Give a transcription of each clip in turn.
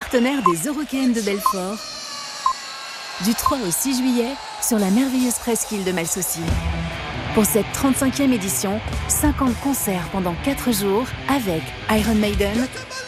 partenaire des Eurockéennes de Belfort, du 3 au 6 juillet, sur la merveilleuse presqu'île de Malsaucy. Pour cette 35e édition, 50 concerts pendant 4 jours avec Iron Maiden,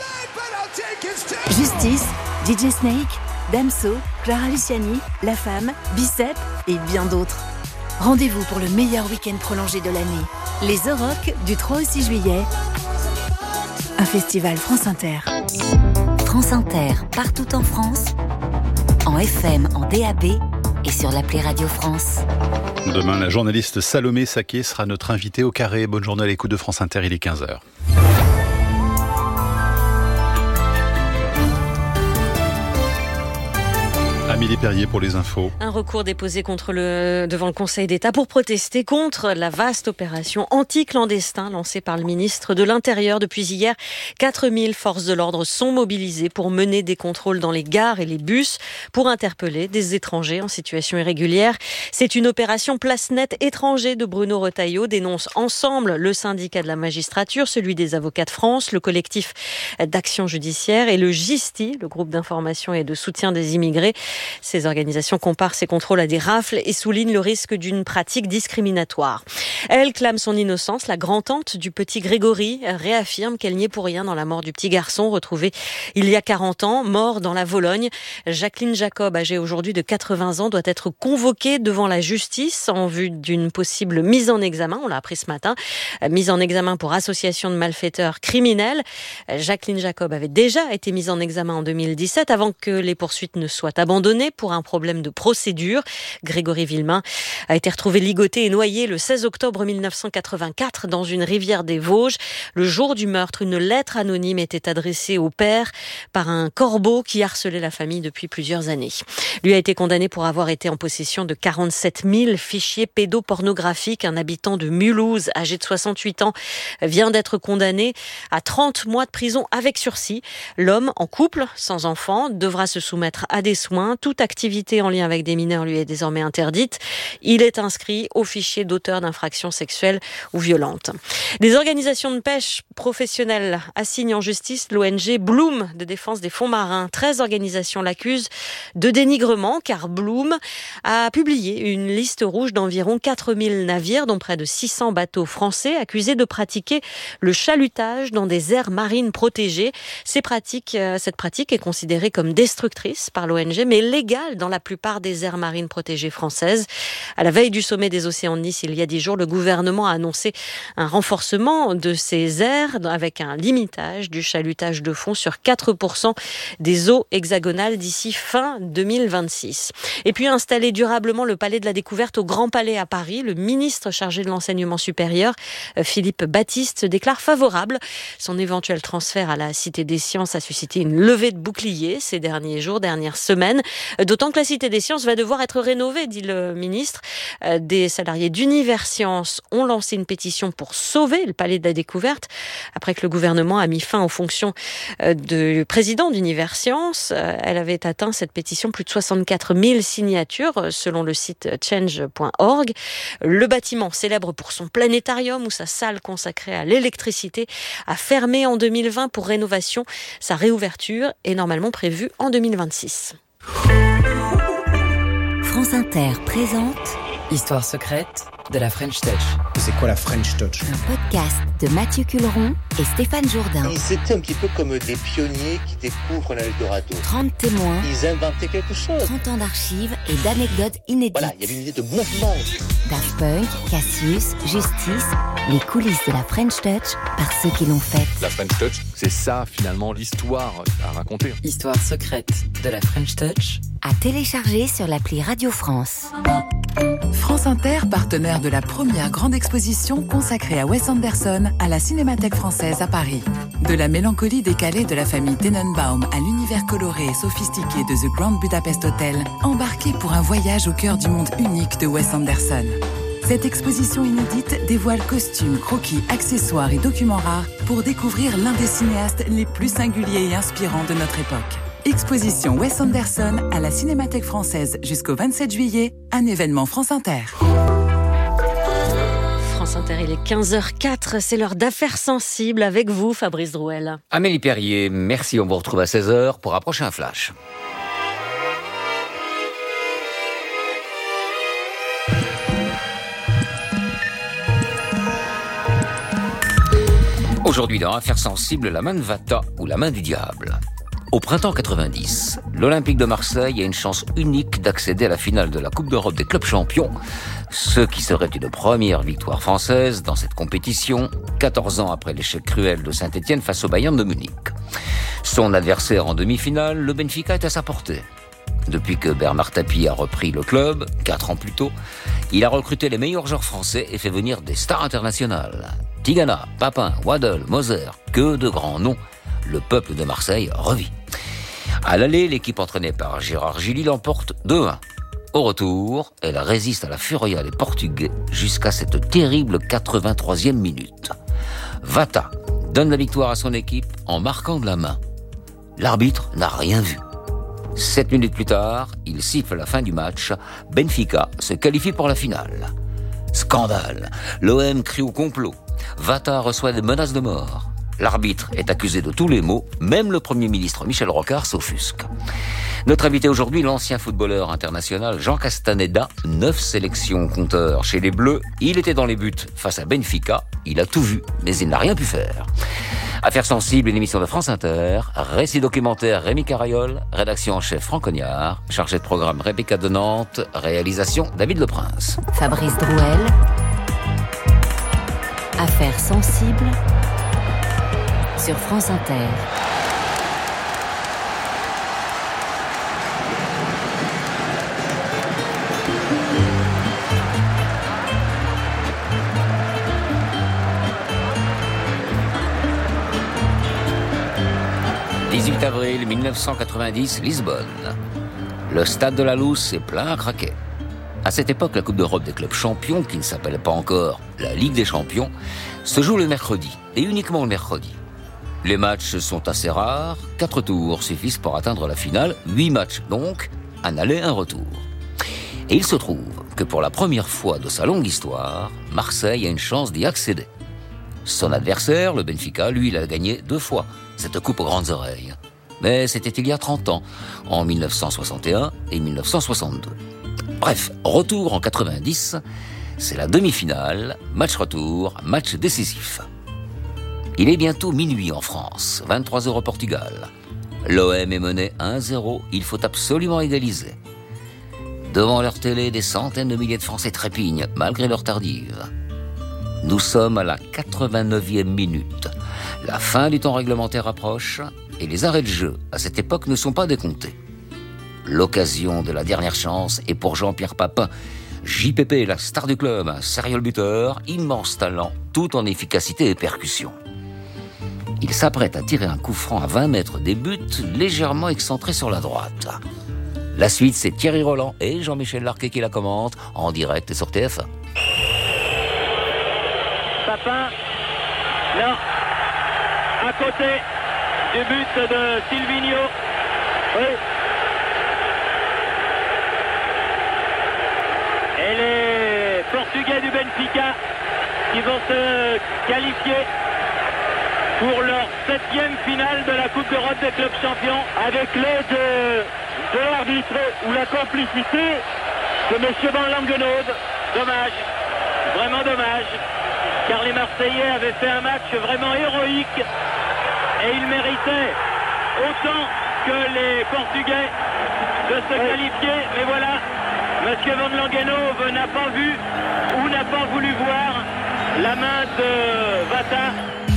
Justice, DJ Snake, Damso, Clara Luciani, La Femme, Bicep et bien d'autres. Rendez-vous pour le meilleur week-end prolongé de l'année. Les Euroc du 3 au 6 juillet. Un festival France Inter. France Inter, partout en France, en FM, en DAB et sur l'appli Radio France. Demain, la journaliste Salomé Saké sera notre invitée au Carré. Bonne journée à l'écoute de France Inter, il est 15h. Amélie Perrier pour les infos. Un recours déposé devant le Conseil d'État pour protester contre la vaste opération anti-clandestin lancée par le ministre de l'Intérieur. Depuis hier, 4000 forces de l'ordre sont mobilisées pour mener des contrôles dans les gares et les bus pour interpeller des étrangers en situation irrégulière. C'est une opération place nette étranger de Bruno Retailleau, dénonce ensemble le syndicat de la magistrature, celui des avocats de France, le collectif d'action judiciaire et le GISTI, le groupe d'information et de soutien des immigrés. Ces organisations comparent ces contrôles à des rafles et soulignent le risque d'une pratique discriminatoire. Elle clame son innocence. La grand-tante du petit Grégory réaffirme qu'elle n'y est pour rien dans la mort du petit garçon retrouvé il y a 40 ans, mort dans la Vologne. Jacqueline Jacob, âgée aujourd'hui de 80 ans, doit être convoquée devant la justice en vue d'une possible mise en examen. On l'a appris ce matin. Mise en examen pour association de malfaiteurs criminels. Jacqueline Jacob avait déjà été mise en examen en 2017 avant que les poursuites ne soient abandonnées pour un problème de procédure. Grégory Villemain a été retrouvé ligoté et noyé le 16 octobre 1984 dans une rivière des Vosges. Le jour du meurtre, une lettre anonyme était adressée au père par un corbeau qui harcelait la famille depuis plusieurs années. Lui a été condamné pour avoir été en possession de 47 000 fichiers pédopornographiques. Un habitant de Mulhouse, âgé de 68 ans, vient d'être condamné à 30 mois de prison avec sursis. L'homme, en couple, sans enfant, devra se soumettre à des soins. Toute activité en lien avec des mineurs lui est désormais interdite. Il est inscrit au fichier d'auteurs d'infractions sexuelles ou violentes. Des organisations de pêche professionnelles assignent en justice l'ONG Bloom de défense des fonds marins. 13 organisations l'accusent de dénigrement car Bloom a publié une liste rouge d'environ 4000 navires, dont près de 600 bateaux français, accusés de pratiquer le chalutage dans des aires marines protégées. Cette pratique est considérée comme destructrice par l'ONG, mais légale dans la plupart des aires marines protégées françaises. À la veille du sommet des océans de Nice, il y a 10 jours, le gouvernement a annoncé un renforcement de ces aires avec un limitage du chalutage de fond sur 4% des eaux hexagonales d'ici fin 2026. Et puis installer durablement le Palais de la Découverte au Grand Palais à Paris, le ministre chargé de l'enseignement supérieur, Philippe Baptiste, se déclare favorable. Son éventuel transfert à la Cité des Sciences a suscité une levée de boucliers ces dernières semaines. D'autant que la Cité des Sciences va devoir être rénovée, dit le ministre. Des salariés d'Univers Sciences ont lancé une pétition pour sauver le Palais de la Découverte après que le gouvernement a mis fin aux fonctions du président d'Univers Sciences. Elle avait atteint, cette pétition, plus de 64 000 signatures selon le site change.org. Le bâtiment, célèbre pour son planétarium ou sa salle consacrée à l'électricité, a fermé en 2020 pour rénovation. Sa réouverture est normalement prévue en 2026. France Inter présente Histoire secrète de la French Touch. C'est quoi la French Touch ? un podcast de Mathieu Culeron et Stéphane Jourdain. Et c'était un petit peu comme des pionniers qui découvrent l'Eldorado. 30 témoins, Ils inventaient quelque chose. 30 ans d'archives et d'anecdotes inédites. Voilà, il y avait une idée de mouvement. Daft Punk, Cassius, Justice, les coulisses de la French Touch par ceux qui l'ont faite. La French Touch, c'est ça finalement l'histoire à raconter. Histoire secrète de la French Touch. À télécharger sur l'appli Radio France. France Inter, partenaire de la première grande exposition consacrée à Wes Anderson à la Cinémathèque française à Paris. De la mélancolie décalée de la famille Tenenbaum à l'univers coloré et sophistiqué de The Grand Budapest Hotel, embarquez pour un voyage au cœur du monde unique de Wes Anderson. Cette exposition inédite dévoile costumes, croquis, accessoires et documents rares pour découvrir l'un des cinéastes les plus singuliers et inspirants de notre époque. Exposition Wes Anderson à la Cinémathèque française jusqu'au 27 juillet, un événement France Inter. France Inter, il est 15h04, c'est l'heure d'affaires sensibles avec vous, Fabrice Drouel. Amélie Perrier, merci, on vous retrouve à 16h pour un prochain flash. Aujourd'hui dans Affaires sensibles, la main de Vata ou la main du diable. Au printemps 90, l'Olympique de Marseille a une chance unique d'accéder à la finale de la Coupe d'Europe des clubs champions, ce qui serait une première victoire française dans cette compétition, 14 ans après l'échec cruel de Saint-Étienne face au Bayern de Munich. Son adversaire en demi-finale, le Benfica, est à sa portée. Depuis que Bernard Tapie a repris le club, 4 ans plus tôt, il a recruté les meilleurs joueurs français et fait venir des stars internationales. Tigana, Papin, Waddle, Moser, que de grands noms. Le peuple de Marseille revit. À l'aller, l'équipe entraînée par Gérard Gilly l'emporte 2-1. Au retour, elle résiste à la furia des Portugais jusqu'à cette terrible 83e minute. Vata donne la victoire à son équipe en marquant de la main. L'arbitre n'a rien vu. 7 minutes plus tard, il siffle la fin du match. Benfica se qualifie pour la finale. Scandale. L'OM crie au complot. Vata reçoit des menaces de mort. L'arbitre est accusé de tous les maux, même le Premier ministre Michel Rocard s'offusque. Notre invité aujourd'hui, l'ancien footballeur international Jean Castaneda, 9 sélections compteur chez les Bleus. Il était dans les buts face à Benfica, il a tout vu, mais il n'a rien pu faire. Affaires sensibles, une émission de France Inter, récit documentaire Rémi Carayol, rédaction en chef Franck Cognard, chargé de programme Rebecca de Nantes, réalisation David Leprince. Fabrice Drouel, Affaires sensibles sur France Inter. « 18 avril 1990, Lisbonne. Le stade de la Luz est plein à craquer. À cette époque, la Coupe d'Europe des clubs champions, qui ne s'appelait pas encore la Ligue des champions, se joue le mercredi, et uniquement le mercredi. Les matchs sont assez rares, 4 tours suffisent pour atteindre la finale, 8 matchs donc, un aller, un retour. Et il se trouve que pour la première fois de sa longue histoire, Marseille a une chance d'y accéder. Son adversaire, le Benfica, lui, il a gagné 2 fois cette coupe aux grandes oreilles. Mais c'était il y a 30 ans, en 1961 et 1962. Bref, retour en 90, c'est la demi-finale, match retour, match décisif. Il est bientôt minuit en France, 23h au Portugal. L'OM est mené 1-0, il faut absolument égaliser. Devant leur télé, des centaines de milliers de Français trépignent, malgré leur tardive. Nous sommes à la 89e minute. La fin du temps réglementaire approche et les arrêts de jeu, à cette époque, ne sont pas décomptés. L'occasion de la dernière chance est pour Jean-Pierre Papin. JPP, la star du club, un sérieux buteur, immense talent, tout en efficacité et percussion. Il s'apprête à tirer un coup franc à 20 mètres des buts, légèrement excentré sur la droite. La suite, c'est Thierry Roland et Jean-Michel Larquet qui la commentent en direct et sur TF1. Papin, là, à côté du but de Silvinho. Oui. Et les Portugais du Benfica qui vont se qualifier pour leur 7e finale de la Coupe d'Europe des clubs champions avec l'aide de l'arbitre ou la complicité de M. Van Langenode. Dommage, vraiment dommage, car les Marseillais avaient fait un match vraiment héroïque et ils méritaient autant que les Portugais de se qualifier. Mais voilà, M. Van Langenode n'a pas vu ou n'a pas voulu voir la main de Vata.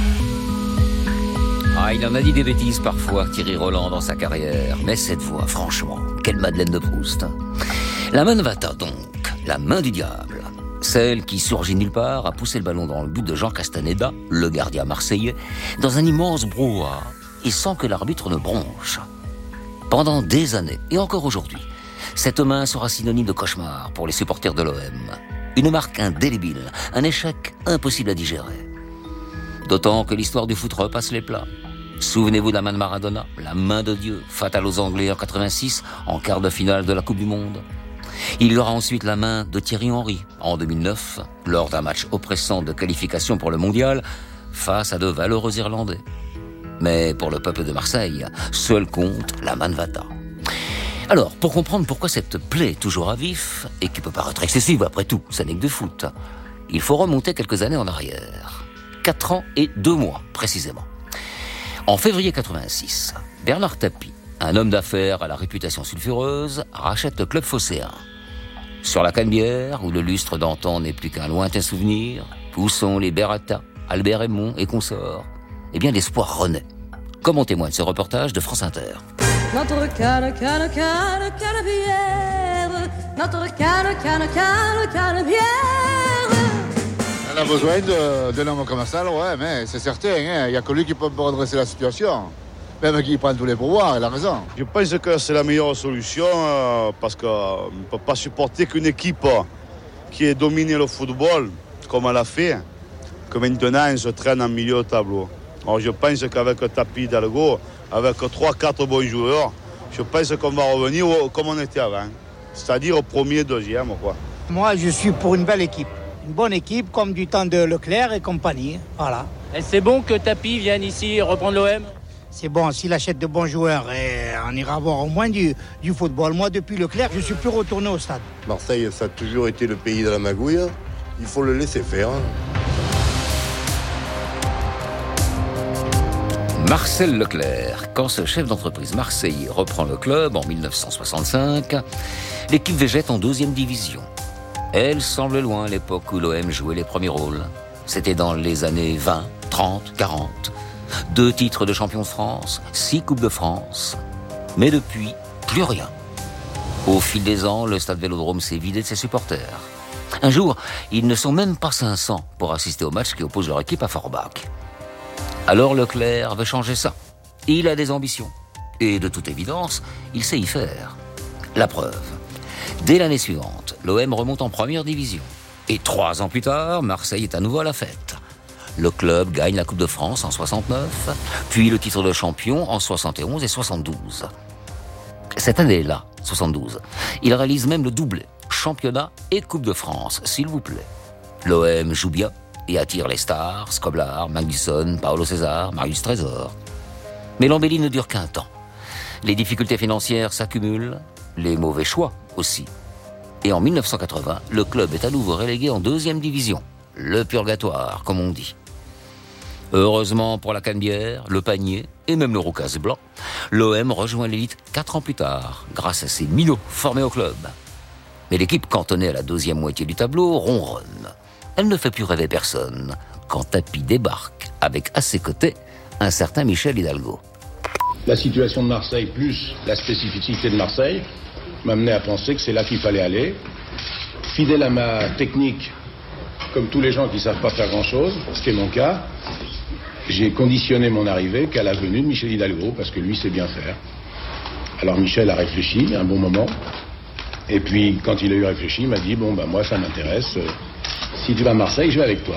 Ah, il en a dit des bêtises parfois, Thierry Roland, dans sa carrière. Mais cette voix, franchement, quelle Madeleine de Proust. La main de Vata, donc, la main du diable. Celle qui surgit nulle part a poussé le ballon dans le but de Jean Castaneda, le gardien marseillais, dans un immense brouhaha, et sans que l'arbitre ne bronche. Pendant des années, et encore aujourd'hui, cette main sera synonyme de cauchemar pour les supporters de l'OM. Une marque indélébile, un échec impossible à digérer. D'autant que l'histoire du foot repasse les plats. Souvenez-vous de la main de Maradona, la main de Dieu, fatale aux Anglais en 86, en quart de finale de la Coupe du Monde. Il y aura ensuite la main de Thierry Henry en 2009, lors d'un match oppressant de qualification pour le mondial, face à de valeureux Irlandais. Mais pour le peuple de Marseille, seul compte la Manvata. Alors, pour comprendre pourquoi cette plaie toujours à vif, et qui peut paraître excessive après tout, ça n'est que de foot, il faut remonter quelques années en arrière. 4 ans et 2 mois, précisément. En février 86, Bernard Tapie, un homme d'affaires à la réputation sulfureuse, rachète le club phocéen. Sur la Canebière, où le lustre d'antan n'est plus qu'un lointain souvenir, où sont les Berrata, Albert Raymond et consorts, eh bien l'espoir renaît. Comme en témoigne ce reportage de France Inter. Notre Canebière, notre Canebière. On a besoin d'un homme comme ça, ouais, mais c'est certain, il n'y a que lui qui peut redresser la situation. Même qui prend tous les pouvoirs, il a raison. Je pense que c'est la meilleure solution parce qu'on ne peut pas supporter qu'une équipe qui ait dominé le football, comme elle a fait, que maintenant elle se traîne en milieu de tableau. Alors je pense qu'avec Tapie Hidalgo, avec 3-4 bons joueurs, je pense qu'on va revenir comme on était avant. C'est-à-dire au premier, deuxième, quoi. Moi, je suis pour une belle équipe. Une bonne équipe, comme du temps de Leclerc et compagnie. Voilà. Et c'est bon que Tapie vienne ici reprendre l'OM ? C'est bon, s'il achète de bons joueurs, et on ira voir au moins du football. Moi, depuis Leclerc, je ne suis plus retourné au stade. Marseille, ça a toujours été le pays de la magouille. Il faut le laisser faire. Marcel Leclerc, quand ce chef d'entreprise marseillais reprend le club en 1965, l'équipe végète en 2e division. Elle semble loin à l'époque où l'OM jouait les premiers rôles. C'était dans les années 20, 30, 40. 2 titres de champion de France, 6 Coupes de France. Mais depuis, plus rien. Au fil des ans, le stade Vélodrome s'est vidé de ses supporters. Un jour, ils ne sont même pas 500 pour assister au match qui oppose leur équipe à Forbach. Alors Leclerc veut changer ça. Il a des ambitions. Et de toute évidence, il sait y faire. La preuve. Dès l'année suivante, l'OM remonte en 1re division. Et 3 ans plus tard, Marseille est à nouveau à la fête. Le club gagne la Coupe de France en 69, puis le titre de champion en 71 et 72. Cette année-là, 72, il réalise même le doublé, championnat et Coupe de France, s'il vous plaît. L'OM joue bien et attire les stars, Skoblar, Magnusson, Paolo César, Marius Trésor. Mais l'embellie ne dure qu'un temps. Les difficultés financières s'accumulent, les mauvais choix aussi. Et en 1980, le club est à nouveau relégué en 2e division. Le purgatoire, comme on dit. Heureusement pour la Canebière, le Panier et même le Roucas Blanc, l'OM rejoint l'élite 4 ans plus tard, grâce à ses minots formés au club. Mais l'équipe cantonnée à la 2e moitié du tableau ronronne. Elle ne fait plus rêver personne quand Tapie débarque avec à ses côtés un certain Michel Hidalgo. La situation de Marseille plus la spécificité de Marseille m'amenait à penser que c'est là qu'il fallait aller. Fidèle à ma technique, comme tous les gens qui ne savent pas faire grand-chose, ce qui est mon cas, j'ai conditionné mon arrivée qu'à la venue de Michel Hidalgo, parce que lui sait bien faire. Alors Michel a réfléchi un bon moment, et puis quand il a eu réfléchi, il m'a dit « Bon, ben moi ça m'intéresse, si tu vas à Marseille, je vais avec toi. »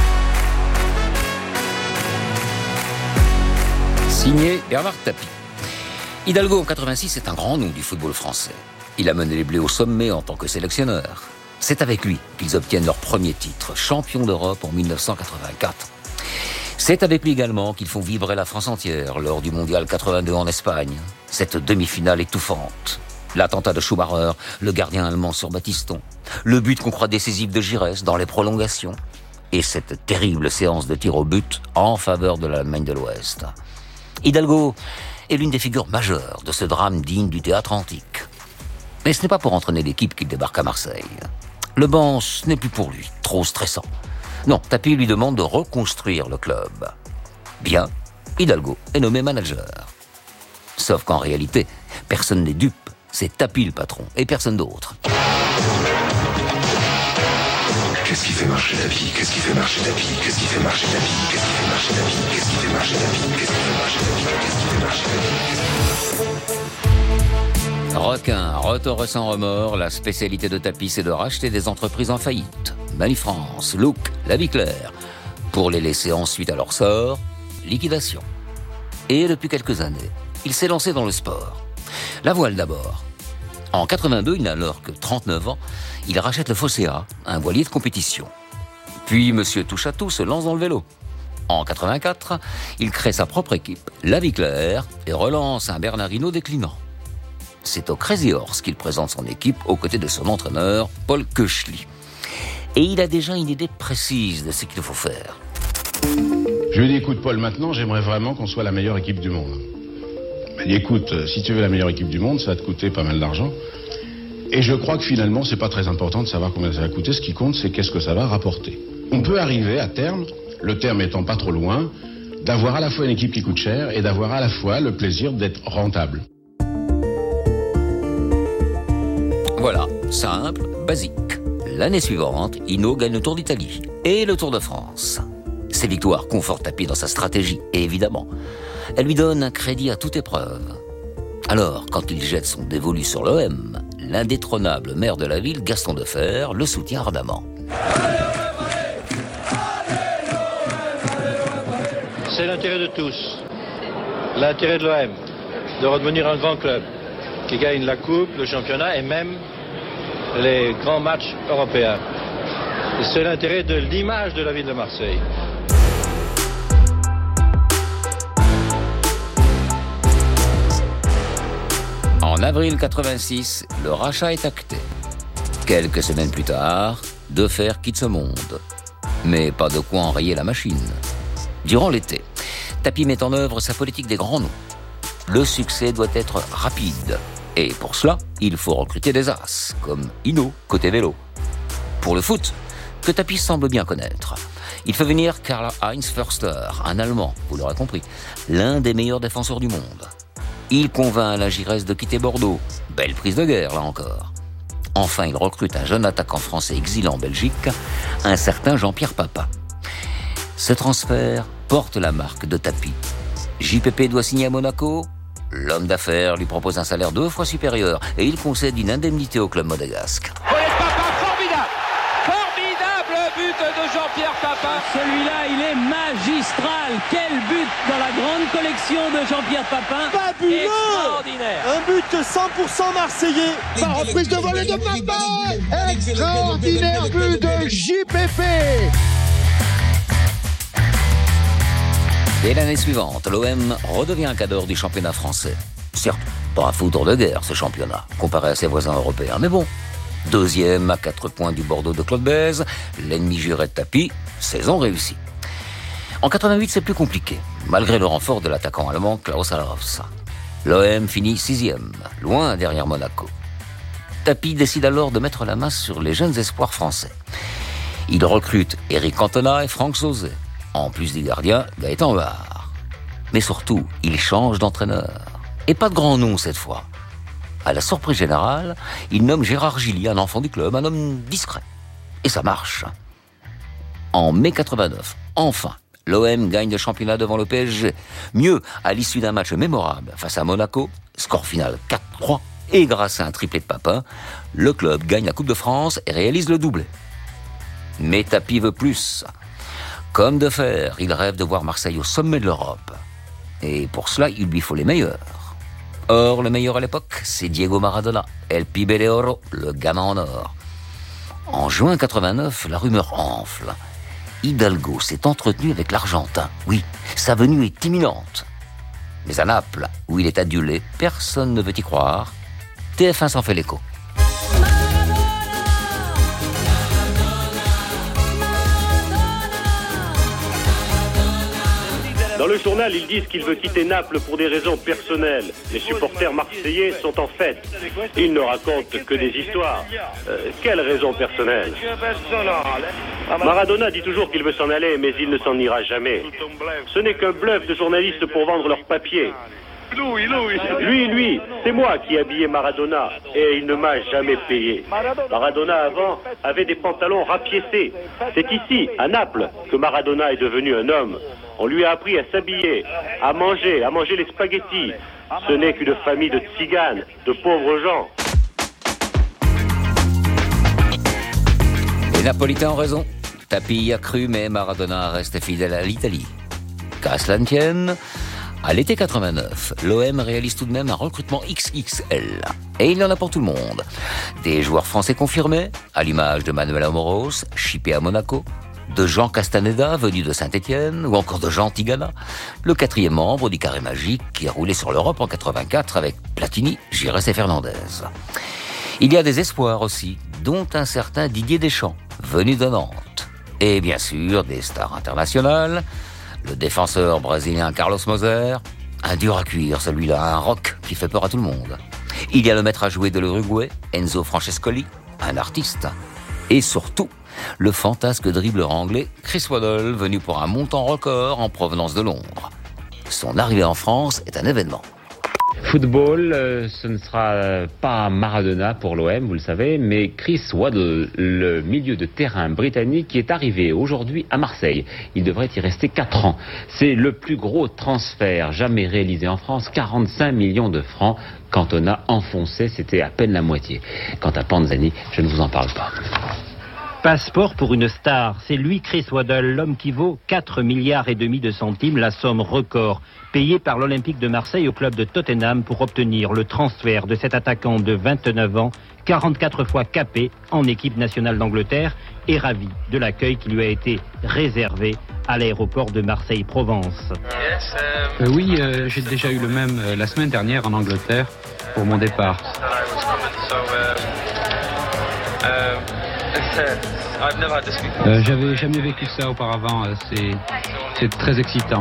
Signé Bernard Tapie. Hidalgo en 86 est un grand nom du football français. Il a mené les Bleus au sommet en tant que sélectionneur. C'est avec lui qu'ils obtiennent leur premier titre, champion d'Europe en 1984. C'est avec lui également qu'ils font vibrer la France entière lors du Mondial 82 en Espagne. Cette demi-finale étouffante. L'attentat de Schumacher, le gardien allemand sur Battiston, le but qu'on croit décisif de Giresse dans les prolongations, et cette terrible séance de tir au but en faveur de l'Allemagne de l'Ouest. Hidalgo est l'une des figures majeures de ce drame digne du théâtre antique. Mais ce n'est pas pour entraîner l'équipe qu'il débarque à Marseille. Le banc, ce n'est plus pour lui, trop stressant. Non, Tapie lui demande de reconstruire le club. Bien, Hidalgo est nommé manager. Sauf qu'en réalité, personne n'est dupe. C'est Tapie le patron, et personne d'autre. Qu'est-ce qui fait marcher Tapie ? Qu'est-ce qui fait marcher Tapie ? Qu'est-ce qui fait marcher Tapie ? Qu'est-ce qui fait marcher Tapie ? Qu'est-ce qui fait marcher Tapie ? Qu'est-ce qui fait marcher Tapie ? Qu'est-ce qui fait marcher Tapie ? Requin, retour sans remords, la spécialité de Tapie, c'est de racheter des entreprises en faillite. Manifrance, Look, La Vie Claire. Pour les laisser ensuite à leur sort, liquidation. Et depuis quelques années, il s'est lancé dans le sport. La voile d'abord. En 82, il n'a alors que 39 ans, il rachète le Fosséa, un voilier de compétition. Puis Monsieur Touche-à-tout se lance dans le vélo. En 84, il crée sa propre équipe, la Vie Claire, et relance un Bernard Hinault déclinant. C'est au Crazy Horse qu'il présente son équipe aux côtés de son entraîneur, Paul Koechli. Et il a déjà une idée précise de ce qu'il faut faire. Je lui ai dit, écoute Paul, maintenant j'aimerais vraiment qu'on soit la meilleure équipe du monde. Il m'a dit, écoute, si tu veux la meilleure équipe du monde, ça va te coûter pas mal d'argent. Et je crois que finalement, c'est pas très important de savoir combien ça va coûter. Ce qui compte, c'est qu'est-ce que ça va rapporter. On peut arriver à terme, le terme étant pas trop loin, d'avoir à la fois une équipe qui coûte cher et d'avoir à la fois le plaisir d'être rentable. Voilà, simple, basique. L'année suivante, Hinault gagne le Tour d'Italie et le Tour de France. Ces victoires confortent Tapie dans sa stratégie, et évidemment, elles lui donnent un crédit à toute épreuve. Alors, quand il jette son dévolu sur l'OM, l'indétrônable maire de la ville, Gaston Defferre, le soutient ardemment. C'est l'intérêt de tous, l'intérêt de l'OM, de redevenir un grand club qui gagne la coupe, le championnat et même les grands matchs européens. C'est l'intérêt de l'image de la ville de Marseille. En avril 86, le rachat est acté. Quelques semaines plus tard, Defferre quitte ce monde. Mais pas de quoi enrayer la machine. Durant l'été, Tapie met en œuvre sa politique des grands noms. Le succès doit être rapide. Et pour cela, il faut recruter des as, comme Hinault, côté vélo. Pour le foot, que Tapie semble bien connaître, il fait venir Karl-Heinz Förster, un Allemand, vous l'aurez compris, l'un des meilleurs défenseurs du monde. Il convainc Alain Giresse de quitter Bordeaux. Belle prise de guerre, là encore. Enfin, il recrute un jeune attaquant français exilé en Belgique, un certain Jean-Pierre Papin. Ce transfert porte la marque de Tapie. JPP doit signer à Monaco. L'homme d'affaires lui propose un salaire 2 fois supérieur et il concède une indemnité au club monégasque. Formidable but de Jean-Pierre Papin. Celui-là, il est magistral. Quel but dans la grande collection de Jean-Pierre Papin. Fabuleux. Extraordinaire. Un but 100% marseillais. Par reprise de volée de Papin. Extraordinaire but de JPP. Dès l'année suivante, l'OM redevient un cadre du championnat français. Certes, pas un foudre de guerre ce championnat, comparé à ses voisins européens, mais bon. Deuxième à 4 points du Bordeaux de Claude Bèze, l'ennemi juré de Tapie, saison réussie. En 88, c'est plus compliqué, malgré le renfort de l'attaquant allemand Klaus Allofs. L'OM finit 6e, loin derrière Monaco. Tapie décide alors de mettre la main sur les jeunes espoirs français. Il recrute Eric Cantona et Franck Sauzet. En plus des gardiens, Gaëtan Var. Mais surtout, il change d'entraîneur. Et pas de grand nom cette fois. À la surprise générale, il nomme Gérard Gilly, un enfant du club, un homme discret. Et ça marche. En mai 89, enfin, l'OM gagne le championnat devant le PSG. Mieux, à l'issue d'un match mémorable face à Monaco, score final 4-3, et grâce à un triplé de Papin, le club gagne la Coupe de France et réalise le doublé. Mais Tapie veut plus. Comme Defferre, il rêve de voir Marseille au sommet de l'Europe. Et pour cela, il lui faut les meilleurs. Or, le meilleur à l'époque, c'est Diego Maradona, El Pibe de Oro, le gamin en or. En juin 89, la rumeur enfle. Hidalgo s'est entretenu avec l'Argentin. Oui, sa venue est imminente. Mais à Naples, où il est adulé, personne ne veut y croire. TF1 s'en fait l'écho. Dans le journal, ils disent qu'il veut quitter Naples pour des raisons personnelles. Les supporters marseillais sont en fête. Ils ne racontent que des histoires. Quelles raisons personnelles? Maradona dit toujours qu'il veut s'en aller, mais il ne s'en ira jamais. Ce n'est qu'un bluff de journalistes pour vendre leurs papiers. Lui, c'est moi qui habillais Maradona et il ne m'a jamais payé. Maradona avant avait des pantalons rapiécés. C'est ici, à Naples, que Maradona est devenu un homme. On lui a appris à s'habiller, à manger les spaghettis. Ce n'est qu'une famille de tziganes, de pauvres gens. Les Napolitains ont raison. Tapie y a cru, mais Maradona reste fidèle à l'Italie. Qu'à cela ne tienne, À l'été 89, l'OM réalise tout de même un recrutement XXL. Et il y en a pour tout le monde. Des joueurs français confirmés, à l'image de Manuel Amoros, chippé à Monaco, de Jean Castaneda, venu de Saint-Étienne, ou encore de Jean Tigana, le 4e membre du carré magique qui a roulé sur l'Europe en 84 avec Platini, Giresse et Fernandez. Il y a des espoirs aussi, dont un certain Didier Deschamps, venu de Nantes. Et bien sûr, des stars internationales, le défenseur brésilien Carlos Moser, un dur à cuire celui-là, un rock qui fait peur à tout le monde. Il y a le maître à jouer de l'Uruguay, Enzo Francescoli, un artiste. Et surtout, le fantasque dribbleur anglais Chris Waddle, venu pour un montant record en provenance de Londres. Son arrivée en France est un événement. Football, ce ne sera pas Maradona pour l'OM, vous le savez, mais Chris Waddle, le milieu de terrain britannique qui est arrivé aujourd'hui à Marseille. Il devrait y rester 4 ans. C'est le plus gros transfert jamais réalisé en France, 45 millions de francs. Quand on a enfoncé, c'était à peine la moitié. Quant à Panzani, je ne vous en parle pas. Passeport pour une star, c'est lui Chris Waddle, l'homme qui vaut 4,5 milliards de centimes, la somme record, payée par l'Olympique de Marseille au club de Tottenham pour obtenir le transfert de cet attaquant de 29 ans, 44 fois capé en équipe nationale d'Angleterre et ravi de l'accueil qui lui a été réservé à l'aéroport de Marseille-Provence. Oui, j'ai déjà eu le même la semaine dernière en Angleterre pour mon départ. J'avais jamais vécu ça auparavant, c'est très excitant.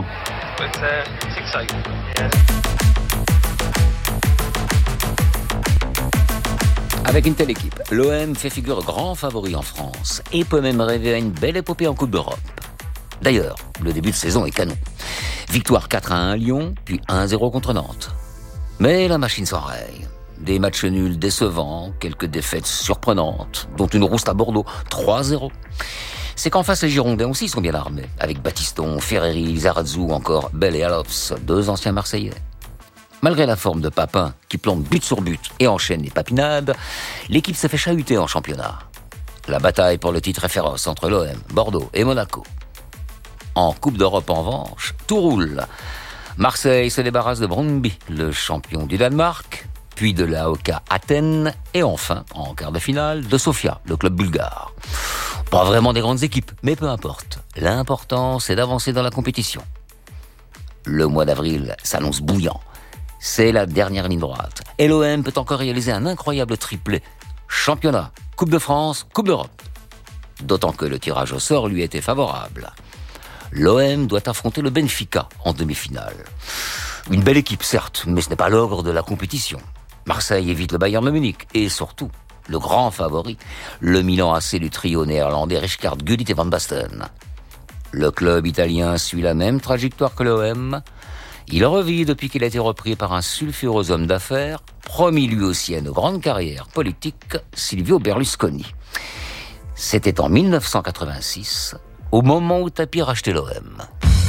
Avec une telle équipe, l'OM fait figure grand favori en France et peut même rêver à une belle épopée en Coupe d'Europe. D'ailleurs, le début de saison est canon. Victoire 4-1 à Lyon, puis 1-0 contre Nantes. Mais la machine s'enraye. Des matchs nuls décevants, quelques défaites surprenantes, dont une rouste à Bordeaux, 3-0. C'est qu'en face, les Girondins aussi sont bien armés, avec Battiston, Ferreri, Lizarazu ou encore Bell et Alofs, 2 anciens Marseillais. Malgré la forme de Papin, qui plante but sur but et enchaîne les papinades, l'équipe s'est fait chahuter en championnat. La bataille pour le titre est féroce entre l'OM, Bordeaux et Monaco. En Coupe d'Europe en revanche, tout roule. Marseille se débarrasse de Brøndby, le champion du Danemark, puis de l'AOK Athènes, et enfin, en quart de finale, de Sofia, le club bulgare. Pas vraiment des grandes équipes, mais peu importe. L'important, c'est d'avancer dans la compétition. Le mois d'avril s'annonce bouillant. C'est la dernière ligne droite. Et l'OM peut encore réaliser un incroyable triplé. Championnat, Coupe de France, Coupe d'Europe. D'autant que le tirage au sort lui était favorable. L'OM doit affronter le Benfica en demi-finale. Une belle équipe, certes, mais ce n'est pas l'ogre de la compétition. Marseille évite le Bayern de Munich et surtout, le grand favori, le Milan AC du trio néerlandais Rijkaard, Gullit et Van Basten. Le club italien suit la même trajectoire que l'OM. Il revit depuis qu'il a été repris par un sulfureux homme d'affaires, promis lui aussi à une grande carrière politique, Silvio Berlusconi. C'était en 1986, au moment où Tapie rachetait l'OM.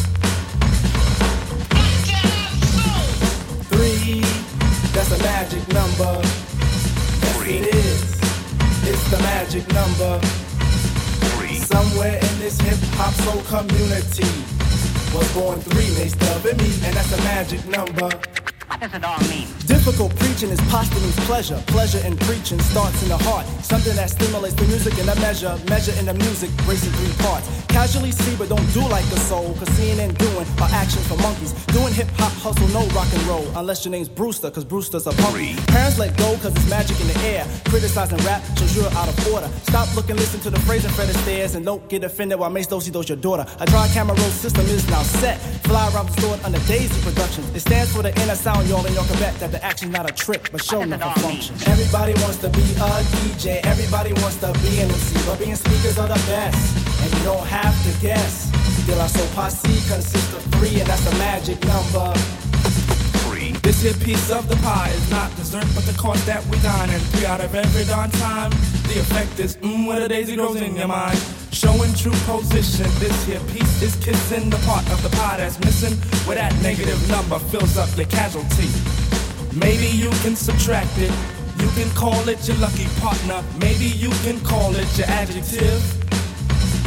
That's a magic number. Yes, it is. It's the magic number. Somewhere in this hip-hop soul community was born 3 mixed up in me, and that's a magic number. What does it all mean? Difficult preaching is posthumous pleasure. Pleasure in preaching starts in the heart. Something that stimulates the music in a measure. Measure in the music, racing 3 parts. Casually see, but don't do like the soul. Cause seeing and doing are actions for monkeys. Doing hip-hop, hustle, no rock and roll. Unless your name's Brewster, cause Brewster's a punk. Parents let go cause it's magic in the air. Criticizing rap shows you're out of order. Stop looking, listen to the phrase in front of stairs. And don't get offended while Mace Dosey does your daughter. A dry camera roll system is now set. Fly around the store under Daisy Productions. It stands for the inner sound, y'all, and y'all can bet that the action's not a trick, but show enough a function. Everybody wants to be a DJ, everybody wants to be an MC, but being speakers are the best, and you don't have to guess. De La Soul Posse consists of 3, and that's the magic number. 3. This here piece of the pie is not dessert, but the course that we dine, and 3 out of every darn time. The effect is, where the daisy grows in your mind. Showing true position, this here piece is kissing the part of the pie that's missing, where that negative number fills up your casualty. Maybe you can subtract it, you can call it your lucky partner, maybe you can call it your adjective.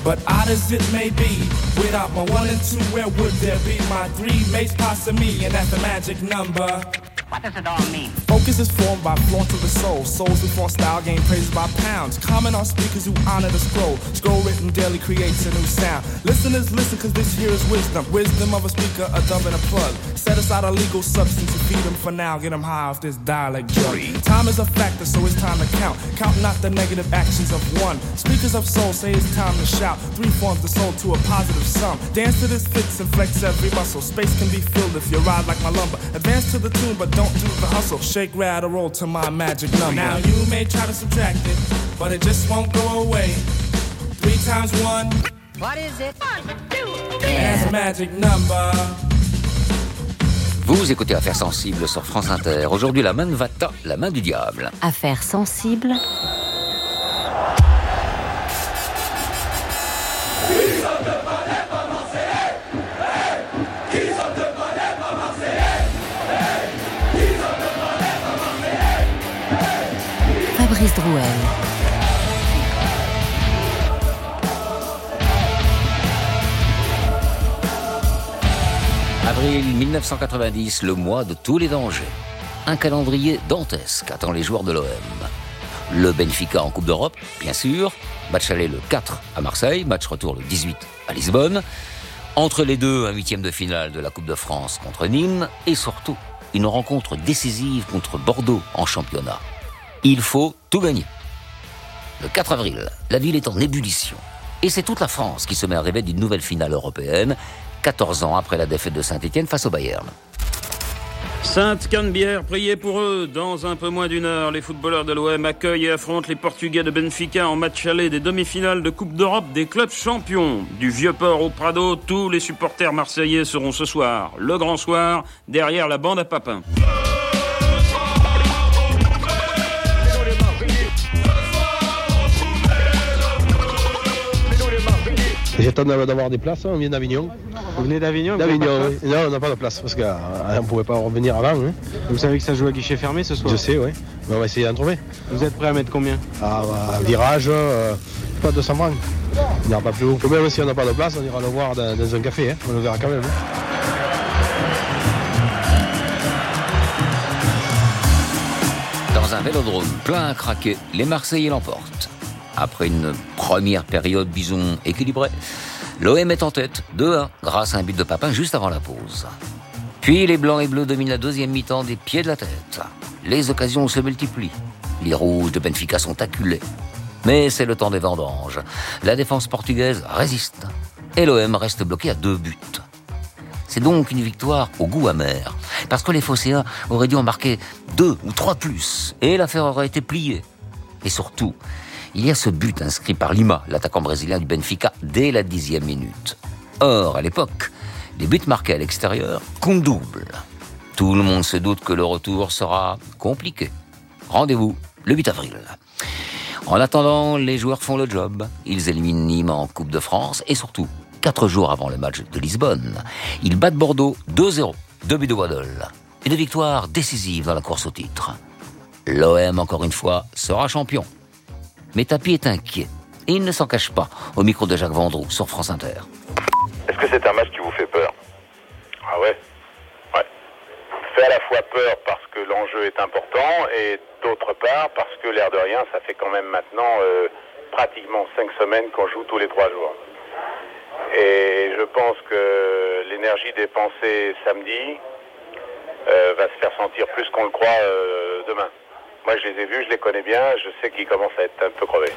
But odd as it may be, without my 1 and 2, where would there be my 3 mates past me? And that's the magic number. What does it all mean? Focus is formed by flaunt of the soul. Souls who form style gain praises by pounds. Comment on speakers who honor the scroll. Scroll written daily creates a new sound. Listeners listen cause this here is wisdom. Wisdom of a speaker, a dove and a plug. Set aside a legal substance to feed them for now. Get them high off this dialect drug. Time is a factor so it's time to count. Count not the negative actions of one. Speakers of soul say it's time to shout. 3 forms the soul to a positive sum. Dance to this fits and flex every muscle. Space can be filled if you ride like my lumber. Advance to the tune but don't do the hustle. Shake, rattle, roll to my magic number. Now you may try to subtract it, but it just won't go away. 3 times 1. What is it? 1, 2, 3. That's a magic number. Vous écoutez Affaires sensibles sur France Inter. Aujourd'hui, la main de Vata, la main du diable. Affaires sensibles. Fabrice Drouel. Avril 1990, le mois de tous les dangers. Un calendrier dantesque attend les joueurs de l'OM. Le Benfica en Coupe d'Europe, bien sûr. Match aller le 4 à Marseille, match retour le 18 à Lisbonne. Entre les deux, un 8e de finale de la Coupe de France contre Nîmes. Et surtout, une rencontre décisive contre Bordeaux en championnat. Il faut tout gagner. Le 4 avril, la ville est en ébullition. Et c'est toute la France qui se met à rêver d'une nouvelle finale européenne, 14 ans après la défaite de Saint-Etienne face au Bayern. Sainte-Canebière, priez pour eux. Dans un peu moins d'une heure, les footballeurs de l'OM accueillent et affrontent les Portugais de Benfica en match aller des demi-finales de Coupe d'Europe des clubs champions. Du Vieux-Port au Prado, tous les supporters marseillais seront ce soir, le grand soir, derrière la bande à Papin. J'attends d'avoir des places, on vient d'Avignon. Vous venez d'Avignon? D'Avignon, oui. Non, on n'a pas de place parce qu'on ne pouvait pas revenir avant. Hein. Vous savez que ça joue à guichet fermé ce soir? Je sais, oui. Mais on va essayer d'en trouver. Vous êtes prêt à mettre combien? Un virage, pas 200 francs. Il n'ira pas plus haut. Même si on n'a pas de place, on ira le voir dans un café. Hein. On le verra quand même. Hein. Dans un vélodrome plein à craquer, les Marseillais l'emportent. Après une première période, disons, équilibrée, l'OM est en tête, 2-1, grâce à un but de Papin juste avant la pause. Puis les Blancs et Bleus dominent la deuxième mi-temps des pieds de la tête. Les occasions se multiplient. Les Rouges de Benfica sont acculés. Mais c'est le temps des vendanges. La défense portugaise résiste. Et l'OM reste bloqué à 2 buts. C'est donc une victoire au goût amer. Parce que les Phocéens auraient dû en marquer 2 ou 3 plus. Et l'affaire aurait été pliée. Et surtout, il y a ce but inscrit par Lima, l'attaquant brésilien du Benfica, dès la 10e minute. Or, à l'époque, les buts marqués à l'extérieur comptent double. Tout le monde se doute que le retour sera compliqué. Rendez-vous le 8 avril. En attendant, les joueurs font le job. Ils éliminent Nîmes en Coupe de France et surtout, 4 jours avant le match de Lisbonne, ils battent Bordeaux 2-0, 2 buts de Waddle. Une victoire décisive dans la course au titre. L'OM, encore une fois, sera champion. Mais Tapi est inquiet. Et il ne s'en cache pas au micro de Jacques Vendroux sur France Inter. Est-ce que c'est un match qui vous fait peur? Ah ouais? Ouais. Fait à la fois peur parce que l'enjeu est important et d'autre part parce que l'air de rien, ça fait quand même maintenant pratiquement 5 semaines qu'on joue tous les 3 jours. Et je pense que l'énergie dépensée samedi va se faire sentir plus qu'on le croit demain. Moi, je les ai vus, je les connais bien, je sais qu'ils commencent à être un peu crevés.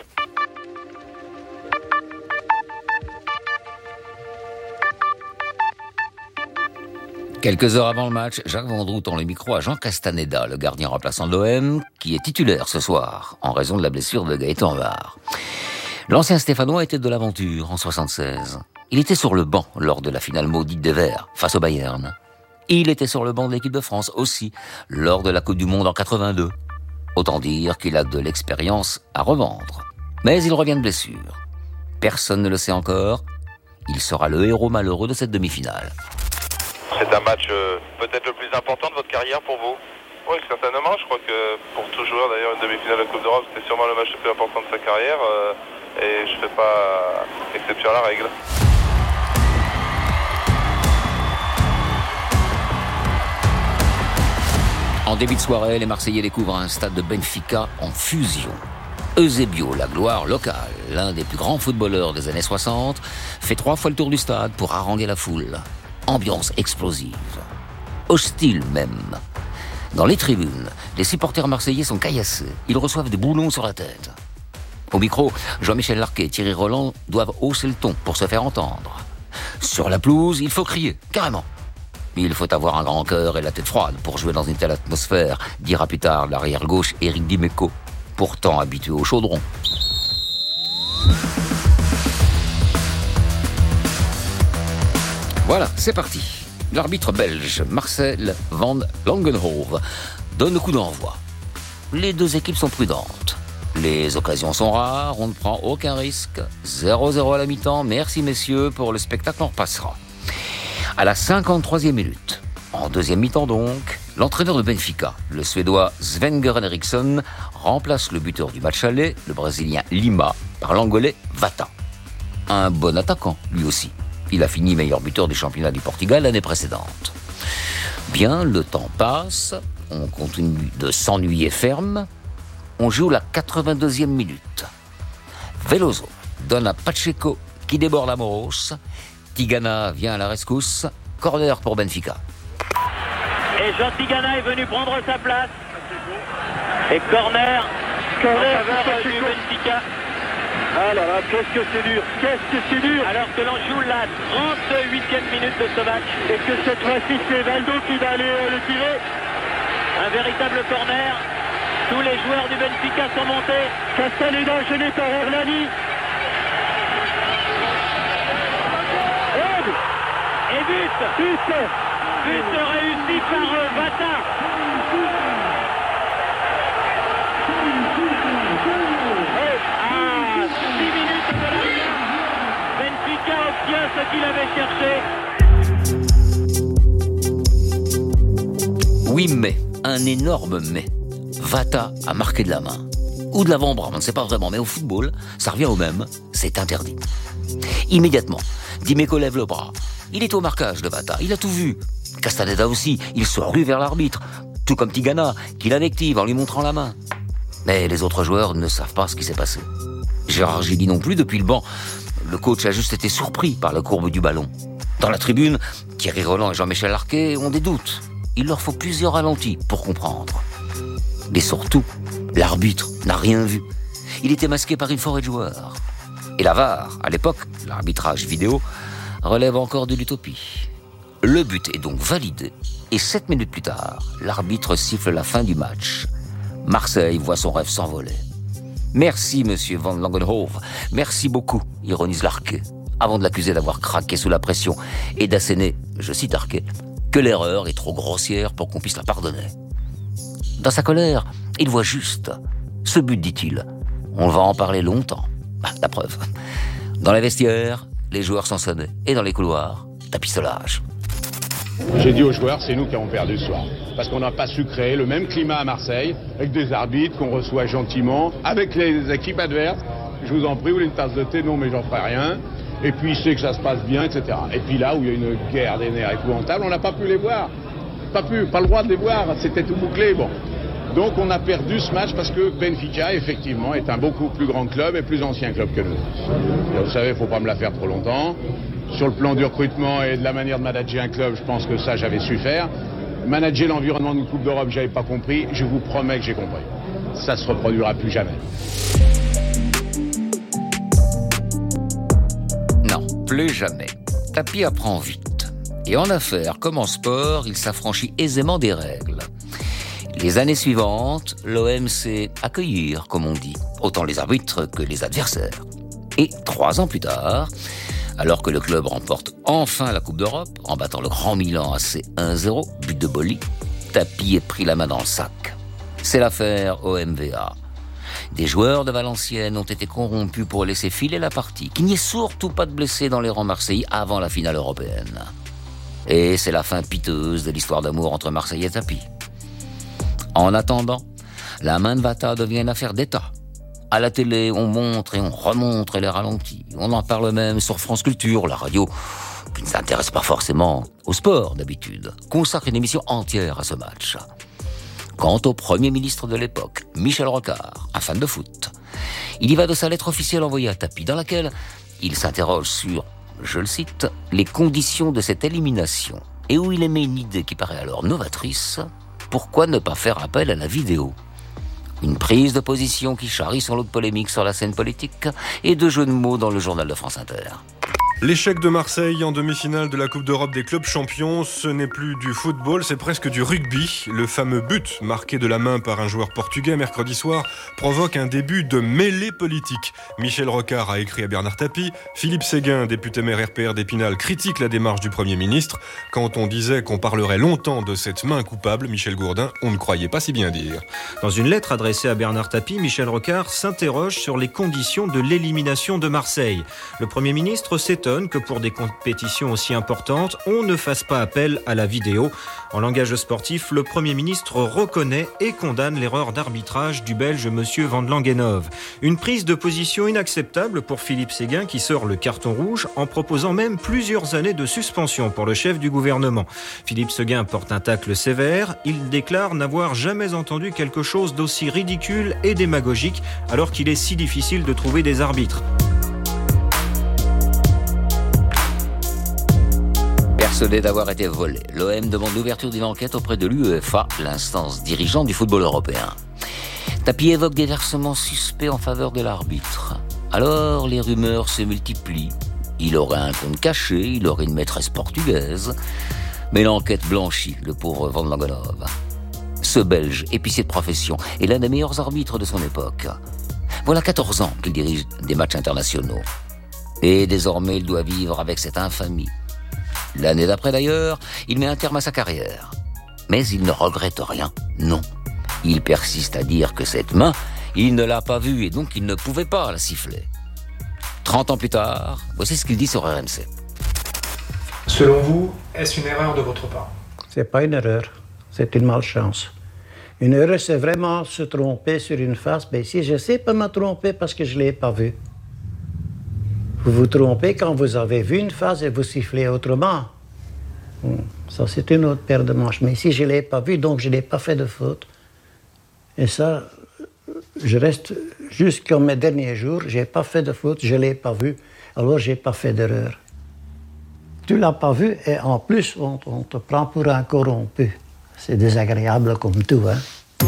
Quelques heures avant le match, Jacques Vendroux tend le micro à Jean Castaneda, le gardien remplaçant de l'OM, qui est titulaire ce soir, en raison de la blessure de Gaëtan Var. L'ancien Stéphanois était de l'aventure en 76. Il était sur le banc lors de la finale maudite des Verts, face au Bayern. Il était sur le banc de l'équipe de France aussi, lors de la Coupe du Monde en 82. Autant dire qu'il a de l'expérience à revendre. Mais il revient de blessure. Personne ne le sait encore. Il sera le héros malheureux de cette demi-finale. C'est un match peut-être le plus important de votre carrière pour vous? Oui, certainement. Je crois que pour tout joueur, d'ailleurs, une demi-finale de Coupe d'Europe, c'était sûrement le match le plus important de sa carrière. et je fais pas exception à la règle. En début de soirée, les Marseillais découvrent un stade de Benfica en fusion. Eusebio, la gloire locale, l'un des plus grands footballeurs des années 60, fait 3 fois le tour du stade pour haranguer la foule. Ambiance explosive. Hostile même. Dans les tribunes, les supporters marseillais sont caillassés. Ils reçoivent des boulons sur la tête. Au micro, Jean-Michel Larquet et Thierry Roland doivent hausser le ton pour se faire entendre. Sur la pelouse, il faut crier, carrément. Il faut avoir un grand cœur et la tête froide pour jouer dans une telle atmosphère, dira plus tard l'arrière-gauche Éric Dimeco, pourtant habitué au chaudron. Voilà, c'est parti. L'arbitre belge, Marcel van Langenhove, donne le coup d'envoi. Les deux équipes sont prudentes. Les occasions sont rares, on ne prend aucun risque. 0-0 à la mi-temps, merci messieurs, pour le spectacle on repassera. À la 53e minute, en deuxième mi-temps donc, l'entraîneur de Benfica, le Suédois Sven-Göran Eriksson, remplace le buteur du match aller, le Brésilien Lima, par l'Angolais Vata. Un bon attaquant, lui aussi. Il a fini meilleur buteur du championnat du Portugal l'année précédente. Bien, le temps passe, on continue de s'ennuyer ferme. On joue la 82e minute. Veloso donne à Pacheco qui déborde à Moros. Tigana vient à la rescousse. Corner pour Benfica. Et Jean Tigana est venu prendre sa place. Et corner en faveur du Benfica. Ah là là, qu'est-ce que c'est dur, Alors que l'on joue la 38e minute de ce match. Et que cette fois-ci, c'est Valdo qui va aller le tirer. Un véritable corner. Tous les joueurs du Benfica sont montés. Castaneda gêné par Hernani. Et but réussi par Vata. À 6 minutes de la fin, Benfica obtient ce qu'il avait cherché. Oui, mais, un énorme mais. Vata a marqué de la main. Ou de l'avant-bras, on ne sait pas vraiment, mais au football, ça revient au même, c'est interdit. Immédiatement, Dimeco lève le bras. Il est au marquage de Vata, il a tout vu. Castaneda aussi, il se rue vers l'arbitre, tout comme Tigana, qui l'invective en lui montrant la main. Mais les autres joueurs ne savent pas ce qui s'est passé. Gérard Gilly non plus depuis le banc. Le coach a juste été surpris par la courbe du ballon. Dans la tribune, Thierry Roland et Jean-Michel Larquet ont des doutes. Il leur faut plusieurs ralentis pour comprendre. Mais surtout, l'arbitre n'a rien vu. Il était masqué par une forêt de joueurs. Et la VAR, à l'époque, l'arbitrage vidéo, relève encore de l'utopie. Le but est donc validé, et 7 minutes plus tard, l'arbitre siffle la fin du match. Marseille voit son rêve s'envoler. Merci, monsieur Van Langenhove. Merci beaucoup, ironise Larquet, avant de l'accuser d'avoir craqué sous la pression et d'asséner, je cite Larquet, que l'erreur est trop grossière pour qu'on puisse la pardonner. Dans sa colère, il voit juste. Ce but, dit-il, on va en parler longtemps. La preuve. Dans les vestiaires, les joueurs sont sonnés. Et dans les couloirs, tapistolage. J'ai dit aux joueurs, c'est nous qui avons perdu ce soir. Parce qu'on n'a pas su créer le même climat à Marseille, avec des arbitres qu'on reçoit gentiment, avec les équipes adverses. Je vous en prie, vous voulez une tasse de thé? Non, mais j'en ferai rien. Et puis, c'est que ça se passe bien, etc. Et puis là, où il y a une guerre des nerfs épouvantable, on n'a pas pu les voir. Pas le droit de les voir, c'était tout bouclé. Bon. Donc on a perdu ce match parce que Benfica, effectivement, est un beaucoup plus grand club et plus ancien club que nous. Et vous savez, il ne faut pas me la faire trop longtemps. Sur le plan du recrutement et de la manière de manager un club, je pense que ça, j'avais su faire. Manager l'environnement d'une Coupe d'Europe, je n'avais pas compris. Je vous promets que j'ai compris. Ça ne se reproduira plus jamais. Non, plus jamais. Tapi apprend vite. Et en affaires comme en sport, il s'affranchit aisément des règles. Les années suivantes, l'OM sait accueillir, comme on dit, autant les arbitres que les adversaires. Et 3 ans plus tard, alors que le club remporte enfin la Coupe d'Europe, en battant le Grand Milan AC 1-0, but de Boli, Tapi est pris la main dans le sac. C'est l'affaire OMVA. Des joueurs de Valenciennes ont été corrompus pour laisser filer la partie, qu'il n'y ait surtout pas de blessés dans les rangs marseillais avant la finale européenne. Et c'est la fin piteuse de l'histoire d'amour entre Marseille et Tapi. En attendant, la main de Vata devient une affaire d'État. À la télé, on montre et on remontre les ralentis. On en parle même sur France Culture, la radio, qui ne s'intéresse pas forcément au sport d'habitude, consacre une émission entière à ce match. Quant au Premier ministre de l'époque, Michel Rocard, un fan de foot, il y va de sa lettre officielle envoyée à Tapi, dans laquelle il s'interroge sur, je le cite, les conditions de cette élimination, et où il émet une idée qui paraît alors novatrice, pourquoi ne pas faire appel à la vidéo ? Une prise de position qui charrie son lot de polémiques sur la scène politique et de jeux de mots dans le journal de France Inter. L'échec de Marseille en demi-finale de la Coupe d'Europe des clubs champions, ce n'est plus du football, c'est presque du rugby. Le fameux but marqué de la main par un joueur portugais mercredi soir provoque un début de mêlée politique. Michel Rocard a écrit à Bernard Tapie. Philippe Séguin, député maire RPR d'Épinal, critique la démarche du Premier ministre. Quand on disait qu'on parlerait longtemps de cette main coupable, Michel Gourdin, on ne croyait pas si bien dire. Dans une lettre adressée à Bernard Tapie, Michel Rocard s'interroge sur les conditions de l'élimination de Marseille. Le Premier ministre s'étonne que pour des compétitions aussi importantes, on ne fasse pas appel à la vidéo. En langage sportif, le Premier ministre reconnaît et condamne l'erreur d'arbitrage du Belge Monsieur Van Langenhove. Une prise de position inacceptable pour Philippe Séguin qui sort le carton rouge en proposant même plusieurs années de suspension pour le chef du gouvernement. Philippe Séguin porte un tacle sévère. Il déclare n'avoir jamais entendu quelque chose d'aussi ridicule et démagogique alors qu'il est si difficile de trouver des arbitres. Persuadé d'avoir été volé, l'OM demande l'ouverture d'une enquête auprès de l'UEFA, l'instance dirigeante du football européen. Tapie évoque des versements suspects en faveur de l'arbitre. Alors, les rumeurs se multiplient. Il aurait un compte caché, il aurait une maîtresse portugaise. Mais l'enquête blanchit le pauvre Van Langenhove. Ce Belge, épicier de profession, est l'un des meilleurs arbitres de son époque. Voilà 14 ans qu'il dirige des matchs internationaux. Et désormais, il doit vivre avec cette infamie. L'année d'après d'ailleurs, il met un terme à sa carrière. Mais il ne regrette rien, non. Il persiste à dire que cette main, il ne l'a pas vue et donc il ne pouvait pas la siffler. 30 ans plus tard, voici ce qu'il dit sur RMC. Selon vous, est-ce une erreur de votre part ? C'est pas une erreur, c'est une malchance. Une erreur, c'est vraiment se tromper sur une face. Mais ici, je sais pas me tromper parce que je l'ai pas vue. Vous vous trompez quand vous avez vu une phase et vous sifflez autrement. Ça, c'est une autre paire de manches. Mais ici, je ne l'ai pas vu, donc je n'ai pas fait de faute. Et ça, je reste jusqu'à mes derniers jours. Je n'ai pas fait de faute, je ne l'ai pas vu. Alors, je n'ai pas fait d'erreur. Tu ne l'as pas vu et en plus, on te prend pour un corrompu. C'est désagréable comme tout, hein.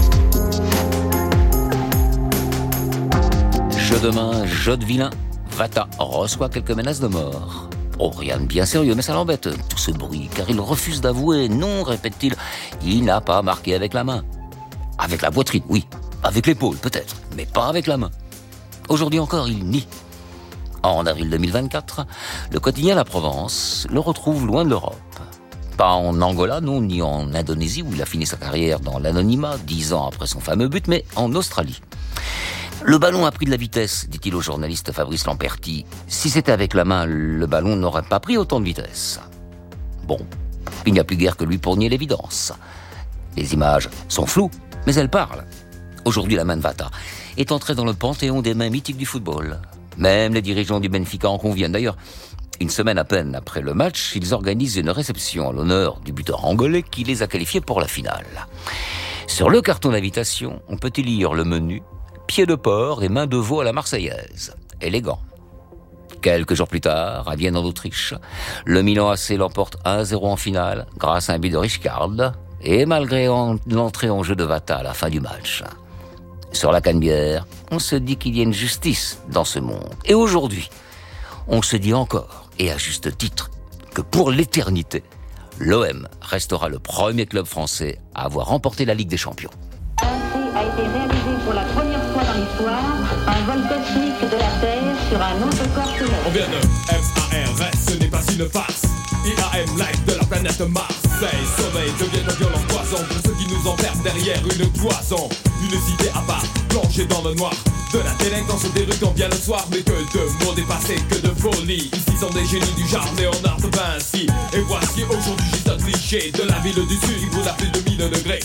Jeu de main, jeu de vilain. Vata reçoit quelques menaces de mort. Oh, rien de bien sérieux, mais ça l'embête, tout ce bruit, car il refuse d'avouer. Non, répète-t-il, il n'a pas marqué avec la main. Avec la poitrine, oui. Avec l'épaule, peut-être, mais pas avec la main. Aujourd'hui encore, il nie. En avril 2024, le quotidien La Provence le retrouve loin de l'Europe. Pas en Angola, non, ni en Indonésie, où il a fini sa carrière dans l'anonymat, 10 ans après son fameux but, mais en Australie. Le ballon a pris de la vitesse, dit-il au journaliste Fabrice Lamperti. Si c'était avec la main, le ballon n'aurait pas pris autant de vitesse. Bon, il n'y a plus guère que lui pour nier l'évidence. Les images sont floues, mais elles parlent. Aujourd'hui, la main de Vata est entrée dans le panthéon des mains mythiques du football. Même les dirigeants du Benfica en conviennent. D'ailleurs, une semaine à peine après le match, ils organisent une réception à l'honneur du buteur angolais qui les a qualifiés pour la finale. Sur le carton d'invitation, on peut y lire le menu pied de porc et main de veau à la Marseillaise. Élégant. Quelques jours plus tard, à Vienne en Autriche, le Milan AC l'emporte 1-0 en finale grâce à un but de Rijkaard et malgré l'entrée en jeu de Vata à la fin du match. Sur la Canebière, on se dit qu'il y a une justice dans ce monde. Et aujourd'hui, on se dit encore, et à juste titre, que pour l'éternité, l'OM restera le premier club français à avoir remporté la Ligue des Champions. Ainsi a été réalisé pour la première fois dans l'histoire un vol cosmique de la Terre sur un autre corps céleste. On vient de MARS, ce n'est pas une farce. IAM live de la planète Marseille. Sommeil devient un violent poison pour ceux qui nous enferment derrière une cloison. Une cité à part, plongée dans le noir. De la délinquance des rues quand vient le soir. Mais que de mots dépassés, que de folie. Ici sont des génies du genre Léonard de Vinci. Et voici aujourd'hui juste un cliché de la ville du sud qui brûle à plus de 1000 degrés.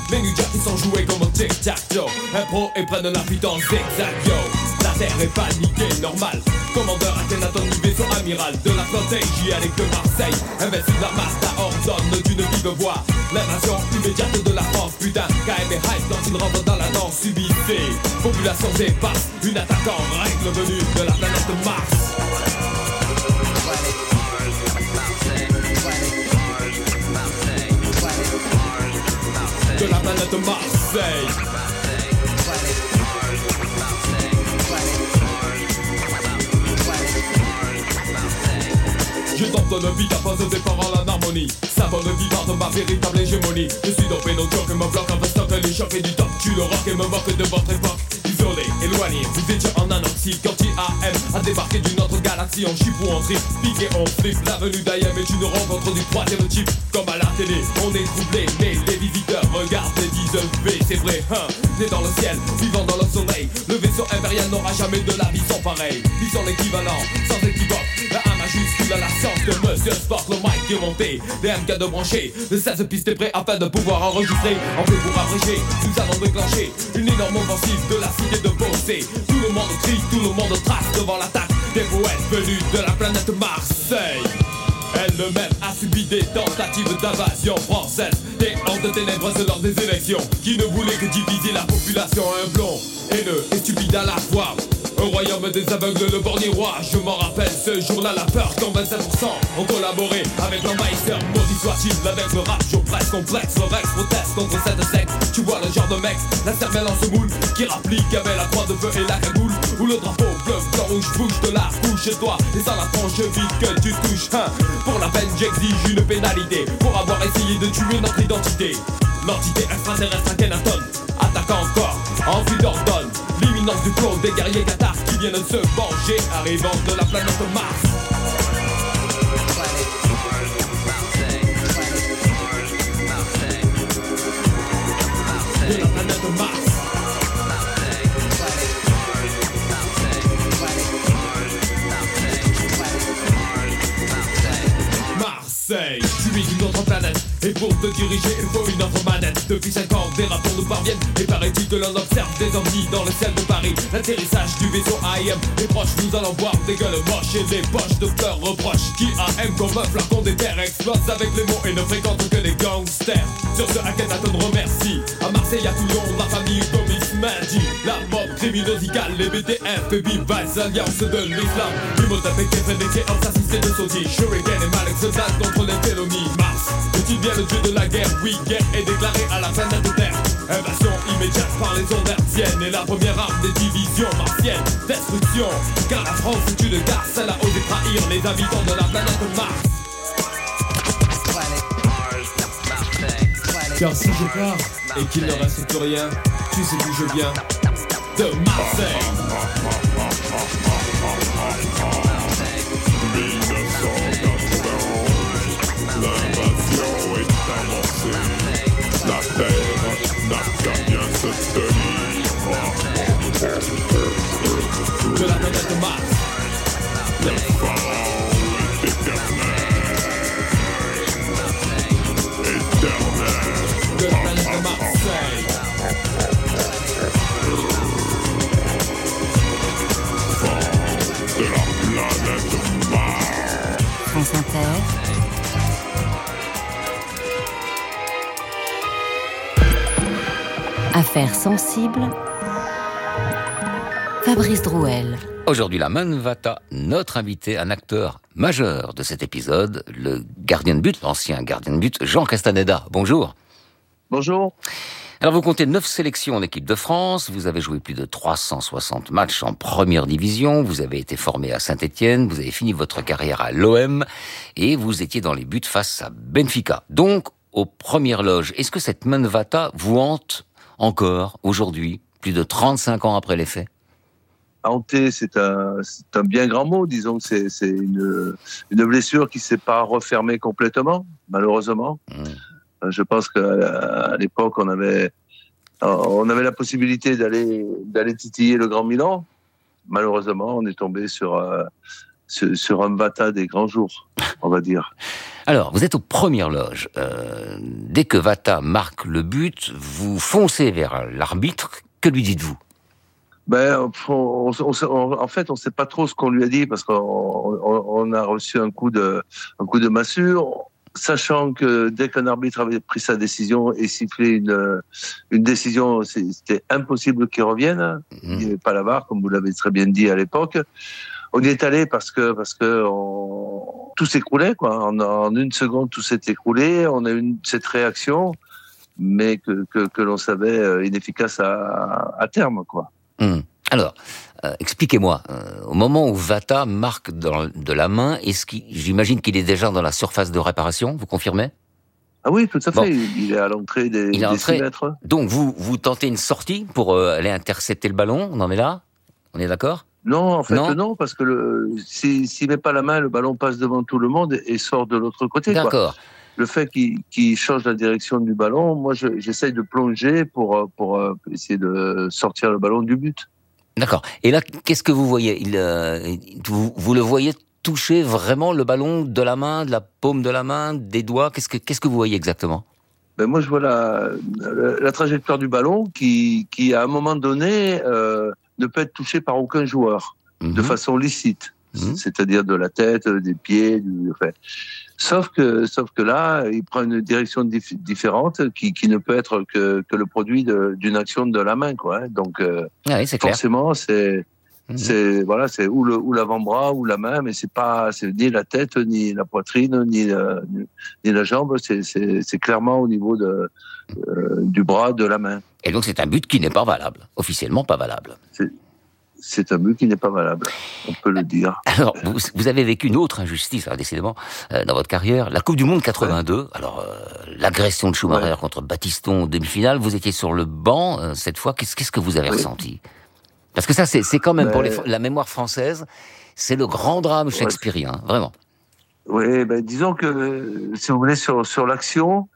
Les New Jack qui sont joués comme un tic-tac-toe. Impro et prennent la fuite en zigzag, yo. La terre est paniquée, normal. Commandeur Akhenaton du vaisseau amiral de la flotte hygiénique de Marseille. Invincible Armada ordonne d'une vive voix l'invasion immédiate de la France. Putain, KM et hype quand il rentre dans la danse subissée. Population dépasse, une attaque en règle venue de la planète Mars. De la planète Marseille. Je tente de vie d'apposer des paroles en harmonie. Symbole vivant de ma véritable hégémonie. Je suis dopé, nos jokes me bloquent en stock. Les chocs et du top, tu le rock et me moque de votre époque. Isolé, éloigné, vous étiez en anoxie. Quand IAM a débarqué d'une autre galaxie. On chip ou on trip, pique et on flip. L'avenue d'IAM est une rencontre du troisième type. Comme à la télé, on est troublé, mais les visiteurs regardent et disent V, c'est vrai, hein. Né dans le ciel, vivant dans le soleil. Le vaisseau impérial n'aura jamais de la vie sans pareil. Ils sont l'équivalent, sans équivoque. La A majuscule à la science de Monsieur Sport, le mic est monté. Les MK de brancher, le 16 pistes est prêt afin de pouvoir enregistrer. En fait pour abréger, nous allons déclencher une énorme offensive de la cité de Bossé. Tout le monde crie, tout le monde trace devant l'attaque des poètes venus de la planète Marseille. Elle-même a subi des tentatives d'invasion française. Des hordes ténébreuses lors des élections qui ne voulaient que diviser la population. Un blond, haineux et stupide à la fois. Un royaume des aveugles, le bornier roi. Je m'en rappelle ce jour-là, la peur quand 27% ont collaboré avec l'envahisseur. Maudit soit-il, avec le rap, je presse complexe. Le Rex proteste contre cette secte. Tu vois le genre de mec, la cervelle en semoule, qui rapplique avec la croix de feu et la cagoule. Où le drapeau bleu, blanc, rouge, bouge de la couche chez toi. Et sans la tronche vite que tu touches, hein. Pour la peine j'exige une pénalité pour avoir essayé de tuer notre identité. L'entité extraterrestre Akhenaton attaque encore, envie d'ordonne. L'imminence du flot des guerriers cathares qui viennent se venger, arrivant de la planète Mars. De la planète Mars. Marseille, tu es une autre planète. Et pour te diriger, il faut une autre manette. Depuis 5 ans, des rapports nous parviennent. Et paraît-il que l'on observe des ovnis dans le ciel de Paris. L'atterrissage du vaisseau AM est proche. Nous allons voir des gueules moches et des poches de fleurs reproches. Qui AM comme un flacon d'éther explose avec les mots et ne fréquente que les gangsters. Sur ce, Akhenaton remercie. À Marseille, à Toulon, la famille Gomis Madi. La mob criminosicale, les BTF et Bivaz, alliance de l'islam. Imhotep et Kefeneke, Hobbes assisté de Soti. Shuriken et Malek se battent contre les Télomies. Mars, est-il bien le dieu de la guerre? Oui, guerre est déclarée à la planète Terre. Invasion immédiate par les ondes hertziennes. Et la première arme des divisions martiennes, destruction. Car la France est une garce, elle a osé trahir les habitants de la planète Mars. Car si je pars et qu'il ne reste plus rien, tu sais d'où je viens. De Marseille. 1991, l'invasion est avancée. La terre n'a qu'à bien se tenir. De la planète Mars. Le pharaon est éternel. Éternel. De la planète Marseille. De la planète Mars. France Inter. Affaires sensibles. Fabrice Drouel. Aujourd'hui, la Manvata, notre invité, un acteur majeur de cet épisode, le gardien de but, l'ancien gardien de but, Jean Castaneda. Bonjour. Bonjour. Alors, vous comptez 9 sélections en équipe de France, vous avez joué plus de 360 matchs en première division, vous avez été formé à Saint-Étienne, vous avez fini votre carrière à l'OM, et vous étiez dans les buts face à Benfica. Donc, aux premières loges, est-ce que cette Manvata vous hante encore, aujourd'hui, plus de 35 ans après les faits? Hanté, c'est un bien grand mot. Disons que c'est une blessure qui ne s'est pas refermée complètement, malheureusement. Je pense qu'à l'époque, on avait la possibilité d'aller titiller le Grand Milan. Malheureusement, on est tombé sur un Vata des grands jours, on va dire. Alors, vous êtes aux premières loges. Dès que Vata marque le but, vous foncez vers l'arbitre. Que lui dites-vous ? En fait, on sait pas trop ce qu'on lui a dit parce qu'on a reçu un coup de massue, sachant que dès qu'un arbitre avait pris sa décision et sifflé une décision, c'était impossible qu'il revienne. Il n'y avait pas la VAR, comme vous l'avez très bien dit à l'époque. On y est allé parce que tout s'écroulait, quoi. En une seconde, tout s'est écroulé. On a eu cette réaction, mais que l'on savait inefficace à terme, quoi. Alors, expliquez-moi, au moment où Vata marque de la main, j'imagine qu'il est déjà dans la surface de réparation, vous confirmez ? Ah oui, tout à fait, il est à l'entrée des 6 mètres. Donc vous tentez une sortie pour aller intercepter le ballon, on en est là ? On est d'accord ? Non, en fait, non, parce que s'il met pas la main, le ballon passe devant tout le monde et sort de l'autre côté. D'accord. Quoi. Le fait qu'il change la direction du ballon, moi, j'essaye de plonger pour essayer de sortir le ballon du but. D'accord. Et là, qu'est-ce que vous voyez ? Vous le voyez toucher vraiment le ballon de la main, de la paume de la main, des doigts ? Qu'est-ce que vous voyez exactement ? Moi, je vois la trajectoire du ballon qui à un moment donné, ne peut être touché par aucun joueur de façon licite, c'est-à-dire de la tête, des pieds, sauf que là, il prend une direction différente qui ne peut être que le produit d'une action de la main, quoi. Donc oui, c'est forcément, c'est ou l'avant-bras ou la main, mais c'est ni la tête, ni la poitrine, ni la jambe, c'est clairement au niveau du bras, de la main. Et donc c'est un but qui n'est pas valable, officiellement pas valable. C'est un but qui n'est pas valable, on peut le dire. Alors, vous avez vécu une autre injustice, décidément, dans votre carrière, la Coupe du Monde 82. Ouais. Alors, l'agression de Schumacher contre Battiston en demi-finale, vous étiez sur le banc cette fois. Qu'est-ce que vous avez ressenti ? Parce que ça, c'est quand même pour la mémoire française, c'est le grand drame shakespearien, vraiment. Oui, disons que, si vous voulez, sur l'action,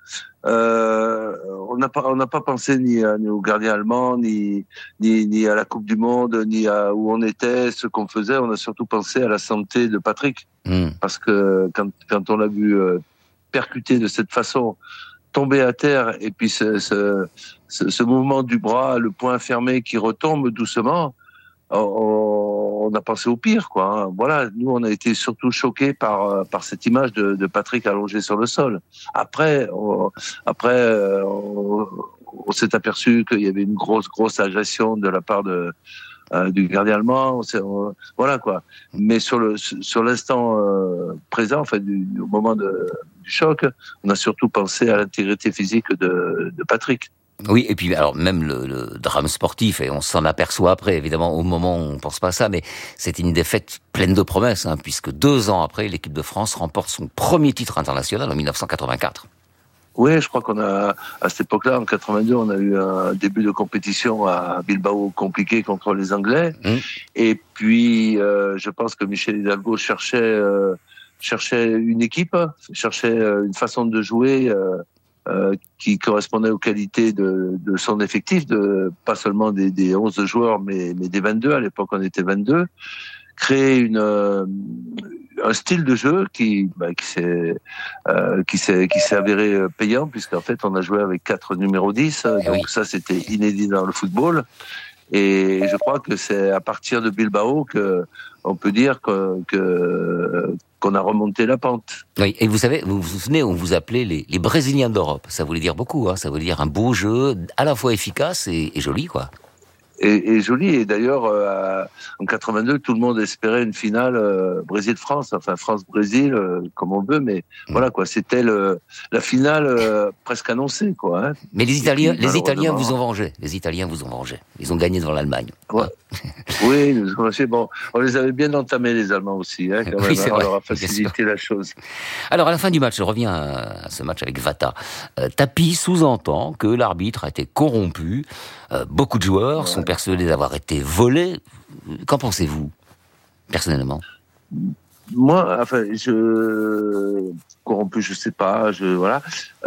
on n'a pas pensé ni au gardien allemand, ni à la Coupe du Monde, ni à où on était, ce qu'on faisait. On a surtout pensé à la santé de Patrick. Parce que quand on l'a vu percuter de cette façon, tomber à terre, et puis ce mouvement du bras, le poing fermé qui retombe doucement, on a pensé au pire, quoi. Voilà, nous on a été surtout choqués par cette image de Patrick allongé sur le sol. Après, on s'est aperçu qu'il y avait une grosse agression de la part du gardien allemand. Voilà, quoi. Mais sur l'instant présent, en fait, au moment du choc, on a surtout pensé à l'intégrité physique de Patrick. Oui, et puis alors même le drame sportif, et on s'en aperçoit après, évidemment, au moment où on pense pas à ça, mais c'était une défaite pleine de promesses, puisque 2 ans après, l'équipe de France remporte son premier titre international en 1984. Oui, je crois à cette époque-là, en 82, on a eu un début de compétition à Bilbao compliqué contre les Anglais. Et puis, je pense que Michel Hidalgo cherchait une équipe, cherchait une façon de jouer qui correspondait aux qualités de son effectif, pas seulement des 11 joueurs, mais des 22. À l'époque, on était 22. Créer un style de jeu qui s'est avéré payant, puisqu'en fait, on a joué avec 4 numéros 10. Donc ça, c'était inédit dans le football. Et je crois que c'est à partir de Bilbao on peut dire qu'on a remonté la pente. Oui, et vous vous souvenez, on vous appelait les Brésiliens d'Europe. Ça voulait dire beaucoup, ça voulait dire un beau jeu, à la fois efficace et joli, quoi. Et joli. Et d'ailleurs, en 82, tout le monde espérait une finale Brésil-France, enfin France-Brésil, comme on veut, mais voilà, quoi. C'était la finale presque annoncée, quoi. Mais les Italiens vous ont vengé. Ils ont gagné devant l'Allemagne. Ouais. Oui, bon, on les avait bien entamés, les Allemands aussi, quand même. Oui, c'est vrai, on leur a facilité la chose. Alors, à la fin du match, je reviens à ce match avec Vata. Tapie sous-entend que l'arbitre a été corrompu. Beaucoup de joueurs sont persuadés d'avoir été volés. Qu'en pensez-vous, personnellement ? Moi, enfin, corrompu, je sais pas, voilà.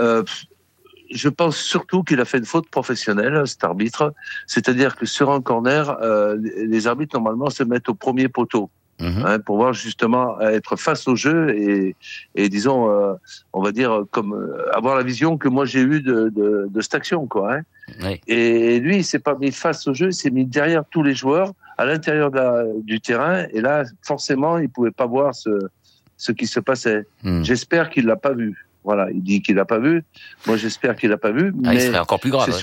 Je pense surtout qu'il a fait une faute professionnelle, cet arbitre. C'est-à-dire que sur un corner, les arbitres, normalement, se mettent au premier poteau. pour voir justement être face au jeu et disons, on va dire, comme avoir la vision que moi j'ai eue de cette action, quoi. Oui. Et lui, il s'est pas mis face au jeu, il s'est mis derrière tous les joueurs, à l'intérieur du terrain, et là, forcément, il pouvait pas voir ce qui se passait. J'espère qu'il l'a pas vu. Voilà, il dit qu'il l'a pas vu. Moi, j'espère qu'il l'a pas vu. Mais il serait encore plus grave.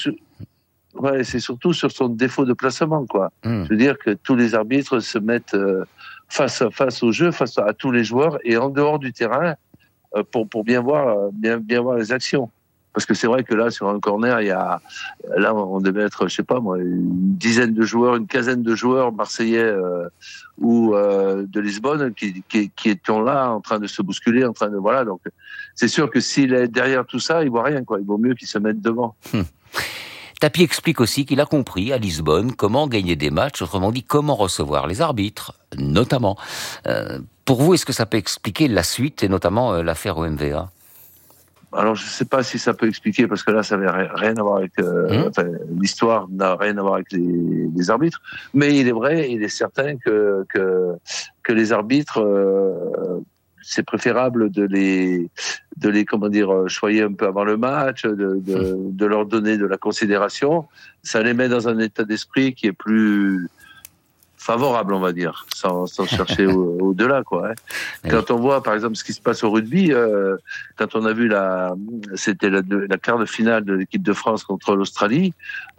C'est surtout sur son défaut de placement, quoi. Je veux dire que tous les arbitres se mettent face au jeu, face à tous les joueurs et en dehors du terrain pour bien voir les actions. Parce que c'est vrai que là, sur un corner, là, on devait être, je sais pas moi, une dizaine de joueurs, une quinzaine de joueurs marseillais ou de Lisbonne qui étaient là en train de se bousculer, voilà. Donc, c'est sûr que s'il est derrière tout ça, il voit rien, quoi. Il vaut mieux qu'il se mette devant. Tapie explique aussi qu'il a compris à Lisbonne comment gagner des matchs, autrement dit comment recevoir les arbitres, notamment. Pour vous, est-ce que ça peut expliquer la suite et notamment l'affaire au MVA ? Alors, je ne sais pas si ça peut expliquer, parce que là, ça n'avait rien à voir avec... l'histoire n'a rien à voir avec les arbitres. Mais il est vrai, il est certain que les arbitres, c'est préférable de les choyer un peu avant le match, de leur donner de la considération. Ça les met dans un état d'esprit qui est plus favorable, on va dire, sans chercher au-delà, quoi. Quand on voit, par exemple, ce qui se passe au rugby, quand on a vu c'était la quart de finale de l'équipe de France contre l'Australie,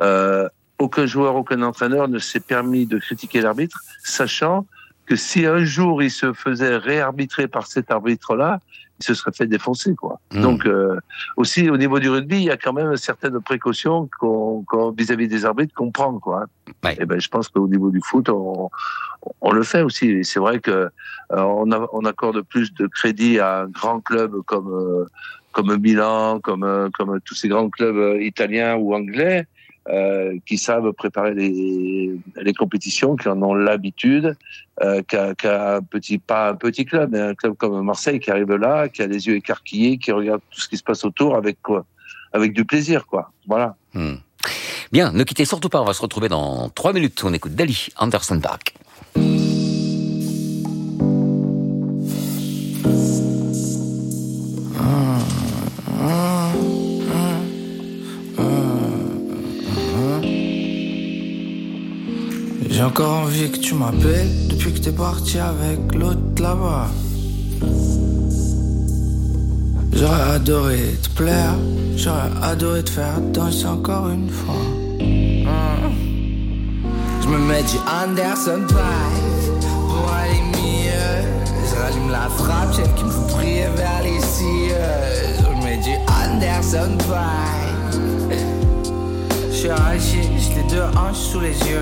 aucun joueur, aucun entraîneur ne s'est permis de critiquer l'arbitre, sachant que si un jour il se faisait réarbitrer par cet arbitre-là, il se serait fait défoncer, quoi. Donc, aussi, au niveau du rugby, il y a quand même certaines précautions vis-à-vis des arbitres qu'on prend, quoi. Et ben, je pense qu'au niveau du foot, on le fait aussi. Et c'est vrai que on accorde plus de crédit à un grand club comme Milan, comme tous ces grands clubs italiens ou anglais, qui savent préparer les compétitions, qui en ont l'habitude, qu'à un petit club, mais un club comme Marseille qui arrive là, qui a les yeux écarquillés, qui regarde tout ce qui se passe autour avec du plaisir, quoi. Voilà. Bien, ne quittez surtout pas, on va se retrouver dans 3 minutes. On écoute Dali, Anderson Park. J'ai encore envie que tu m'appelles depuis que t'es parti avec l'autre là-bas. J'aurais adoré te plaire, j'aurais adoré te faire danser encore une fois. Je me mets du Anderson Paak pour aller mieux. Je rallume la frappe, celle qui me fait prier vers les cieux. Je me mets du Anderson Paak. Je suis arraché, j'ai les deux hanches sous les yeux.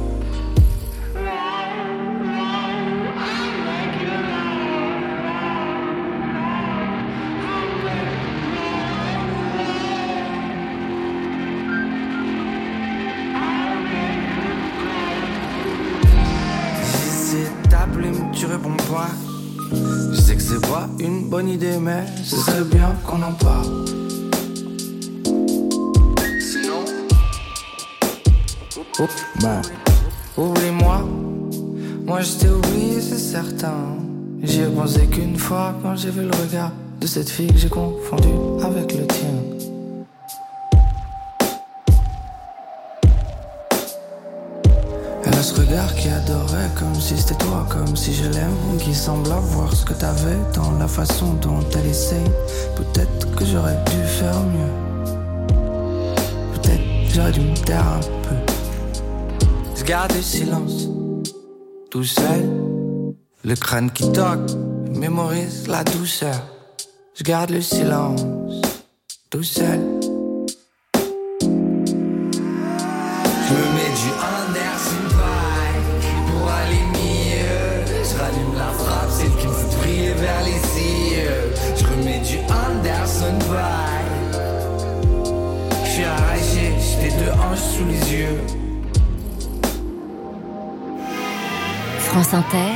Tu réponds pas. Je sais que c'est pas une bonne idée, mais ce serait bien qu'on en parle. Sinon, oublie-moi. Moi je t'ai oublié, c'est certain. J'y ai pensé qu'une fois quand j'ai vu le regard de cette fille que j'ai confondu avec le tien. Elle a ce regard qui adorait, comme si c'était toi, comme si je l'aime, qui semble avoir ce que t'avais dans la façon dont elle essaye. Peut-être que j'aurais dû faire mieux. Peut-être j'aurais dû me taire un peu. Je garde le silence, tout seul, le crâne qui toque, mémorise la douceur. Je garde le silence, tout seul. Je me mets du Anderson Paak pour aller mieux. Je rallume la frappe, celle qui me fait prier vers les cieux. Je remets du Anderson Paak. Je suis arraché, j'ai les deux hanches sous les yeux. France Inter.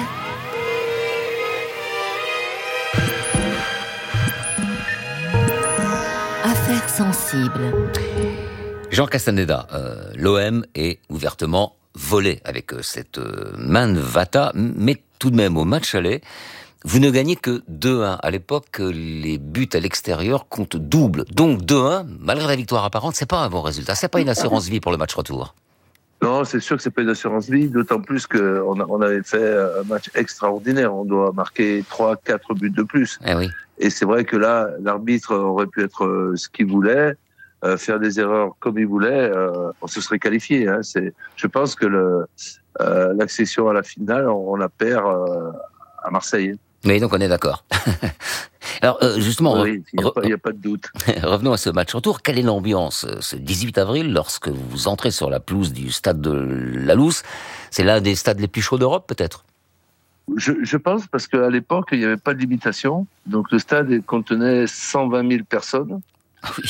Affaires sensibles. Jean Castaneda, l'OM est ouvertement volé avec cette main de Vata, mais tout de même au match aller, vous ne gagnez que 2-1. À l'époque, les buts à l'extérieur comptent double. Donc 2-1, malgré la victoire apparente, c'est pas un bon résultat. C'est pas une assurance vie pour le match retour. Non, c'est sûr que c'est pas une assurance vie, d'autant plus qu'on avait fait un match extraordinaire. On doit marquer 3-4 buts de plus. Eh oui. Et c'est vrai que là, l'arbitre aurait pu être ce qu'il voulait, faire des erreurs comme il voulait, on se serait qualifié. Hein. Je pense que l'accession à la finale, on la perd à Marseille. Oui, donc on est d'accord. Alors justement, oui, il n'y a pas de doute. Revenons à ce match retour. Quelle est l'ambiance ce 18 avril lorsque vous entrez sur la pelouse du stade de la Luz? C'est l'un des stades les plus chauds d'Europe, peut-être? Je pense parce qu'à l'époque, il n'y avait pas de limitation. Donc le stade contenait 120 000 personnes. Ah oui.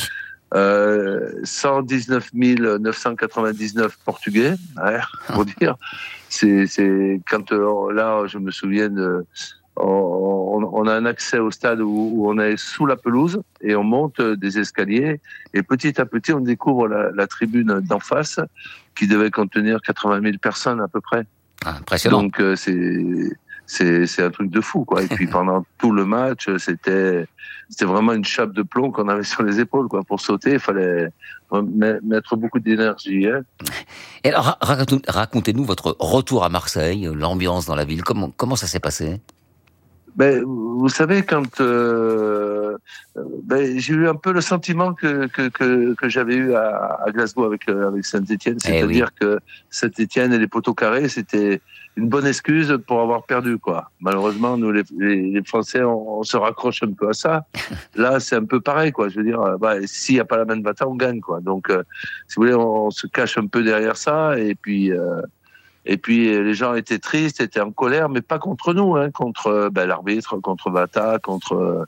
119 999 Portugais, pour dire. C'est quand là, je me souviens on a un accès au stade où on est sous la pelouse et on monte des escaliers et petit à petit on découvre la tribune d'en face qui devait contenir 80 000 personnes à peu près. Ah, impressionnant. Donc c'est un truc de fou, quoi. Et puis pendant tout le match, c'était vraiment une chape de plomb qu'on avait sur les épaules, quoi. Pour sauter, il fallait mettre beaucoup d'énergie. Hein. Et alors, racontez-nous votre retour à Marseille, l'ambiance dans la ville. Comment ça s'est passé? Ben, vous savez, quand j'ai eu un peu le sentiment que j'avais eu à Glasgow avec Saint-Étienne, c'est-à-dire que Saint-Étienne et les poteaux carrés, c'était une bonne excuse pour avoir perdu, quoi. Malheureusement, nous les Français, on se raccroche un peu à ça. Là, c'est un peu pareil, quoi. Je veux dire, s'il n'y a pas la main de Vata, on gagne, quoi. Donc, si vous voulez, on se cache un peu derrière ça, et puis les gens étaient tristes, étaient en colère, mais pas contre nous, hein, contre l'arbitre, contre Vata, contre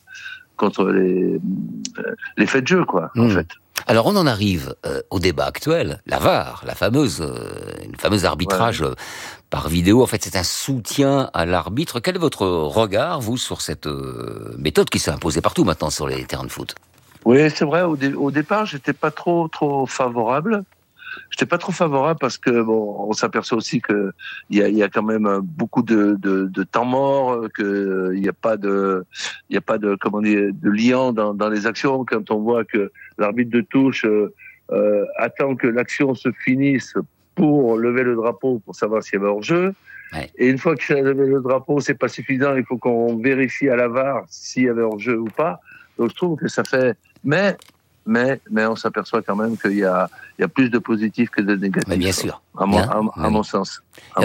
les faits de jeu, quoi, en fait. Alors on en arrive au débat actuel, la VAR, une fameuse arbitrage par vidéo. En fait, c'est un soutien à l'arbitre. Quel est votre regard, vous, sur cette méthode qui s'est imposée partout maintenant sur les terrains de foot? Oui, c'est vrai. Au départ, j'étais pas trop favorable. J'étais pas trop favorable parce que on s'aperçoit aussi que il y a quand même beaucoup de temps mort, que il y a pas de comment dire de liant dans les actions. Quand on voit que l'arbitre de touche attend que l'action se finisse pour lever le drapeau pour savoir s'il y avait hors-jeu. Ouais. Et une fois qu'il a levé le drapeau, c'est pas suffisant. Il faut qu'on vérifie à la VAR s'il y avait hors-jeu ou pas. Donc je trouve que ça fait mais on s'aperçoit quand même qu'il y a plus de positifs que de négatifs. Mais bien sûr. À mon sens.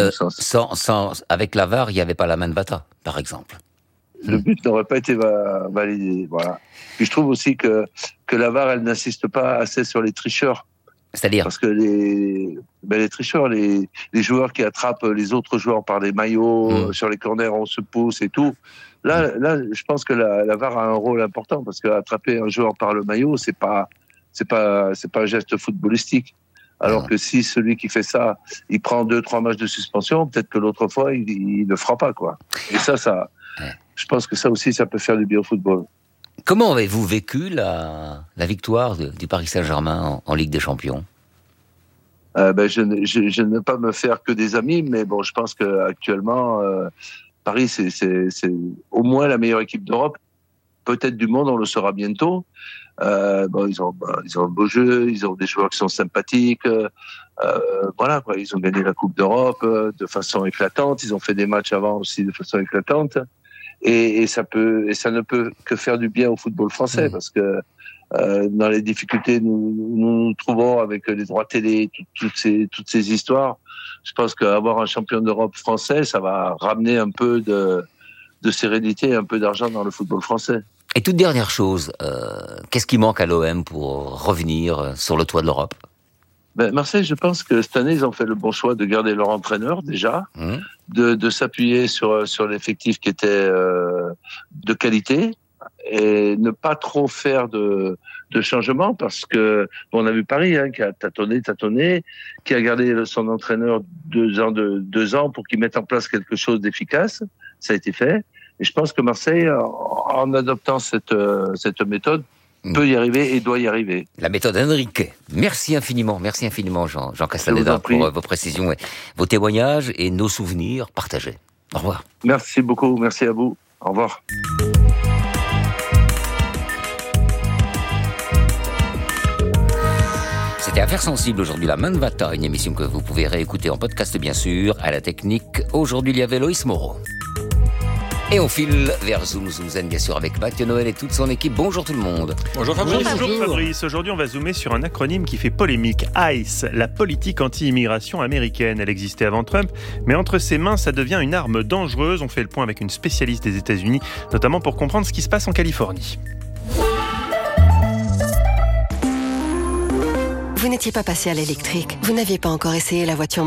Avec la VAR, il n'y avait pas la main de Vata, par exemple. Le but n'aurait pas été validé. Voilà. Puis je trouve aussi que la VAR, elle n'insiste pas assez sur les tricheurs. C'est-à-dire? Parce que les tricheurs, les joueurs qui attrapent les autres joueurs par des maillots, sur les corners, on se pousse et tout. Là, je pense que la VAR a un rôle important parce qu'attraper un joueur par le maillot, c'est pas un geste footballistique. Alors que si celui qui fait ça, il prend 2-3 matchs de suspension, peut-être que l'autre fois, il ne fera pas, quoi. Et ça, je pense que ça aussi, ça peut faire du bien au football. Comment avez-vous vécu la victoire du Paris Saint-Germain en Ligue des Champions? Je ne veux pas me faire que des amis, mais bon, je pense qu'actuellement, Paris, c'est au moins la meilleure équipe d'Europe, peut-être du monde, on le saura bientôt. Ils ont un beau jeu, ils ont des joueurs qui sont sympathiques. Voilà, quoi, ils ont gagné la Coupe d'Europe de façon éclatante. Ils ont fait des matchs avant aussi de façon éclatante. Et ça ne peut que faire du bien au football français parce que dans les difficultés nous trouvons avec les droits télé, toutes ces histoires, je pense qu'avoir un champion d'Europe français, ça va ramener un peu de sérénité, un peu d'argent dans le football français. Et toute dernière chose, qu'est-ce qui manque à l'OM pour revenir sur le toit de l'Europe? Marseille, je pense que cette année, ils ont fait le bon choix de garder leur entraîneur, déjà, de s'appuyer sur l'effectif qui était de qualité et ne pas trop faire de changements parce que on a vu Paris qui a tâtonné, qui a gardé son entraîneur 2 ans pour qu'il mette en place quelque chose d'efficace. Ça a été fait. Et je pense que Marseille, en adoptant cette méthode, peut y arriver et doit y arriver. La méthode Enrique. Merci infiniment Jean Castaneda pour vos précisions, et vos témoignages et nos souvenirs partagés. Au revoir. Merci beaucoup, merci à vous. Au revoir. C'était Affaires sensibles aujourd'hui, la main de Vata, une émission que vous pouvez réécouter en podcast bien sûr. À la technique, aujourd'hui il y avait Loïs Moreau. Et on file vers Zoom Zen, bien sûr, avec Mathieu Noël et toute son équipe. Bonjour tout le monde. Bonjour Fabrice. Bonjour Fabrice. Aujourd'hui, on va zoomer sur un acronyme qui fait polémique. ICE, la politique anti-immigration américaine. Elle existait avant Trump, mais entre ses mains, ça devient une arme dangereuse. On fait le point avec une spécialiste des États-Unis, notamment pour comprendre ce qui se passe en Californie. Vous n'étiez pas passé à l'électrique. Vous n'aviez pas encore essayé la voiture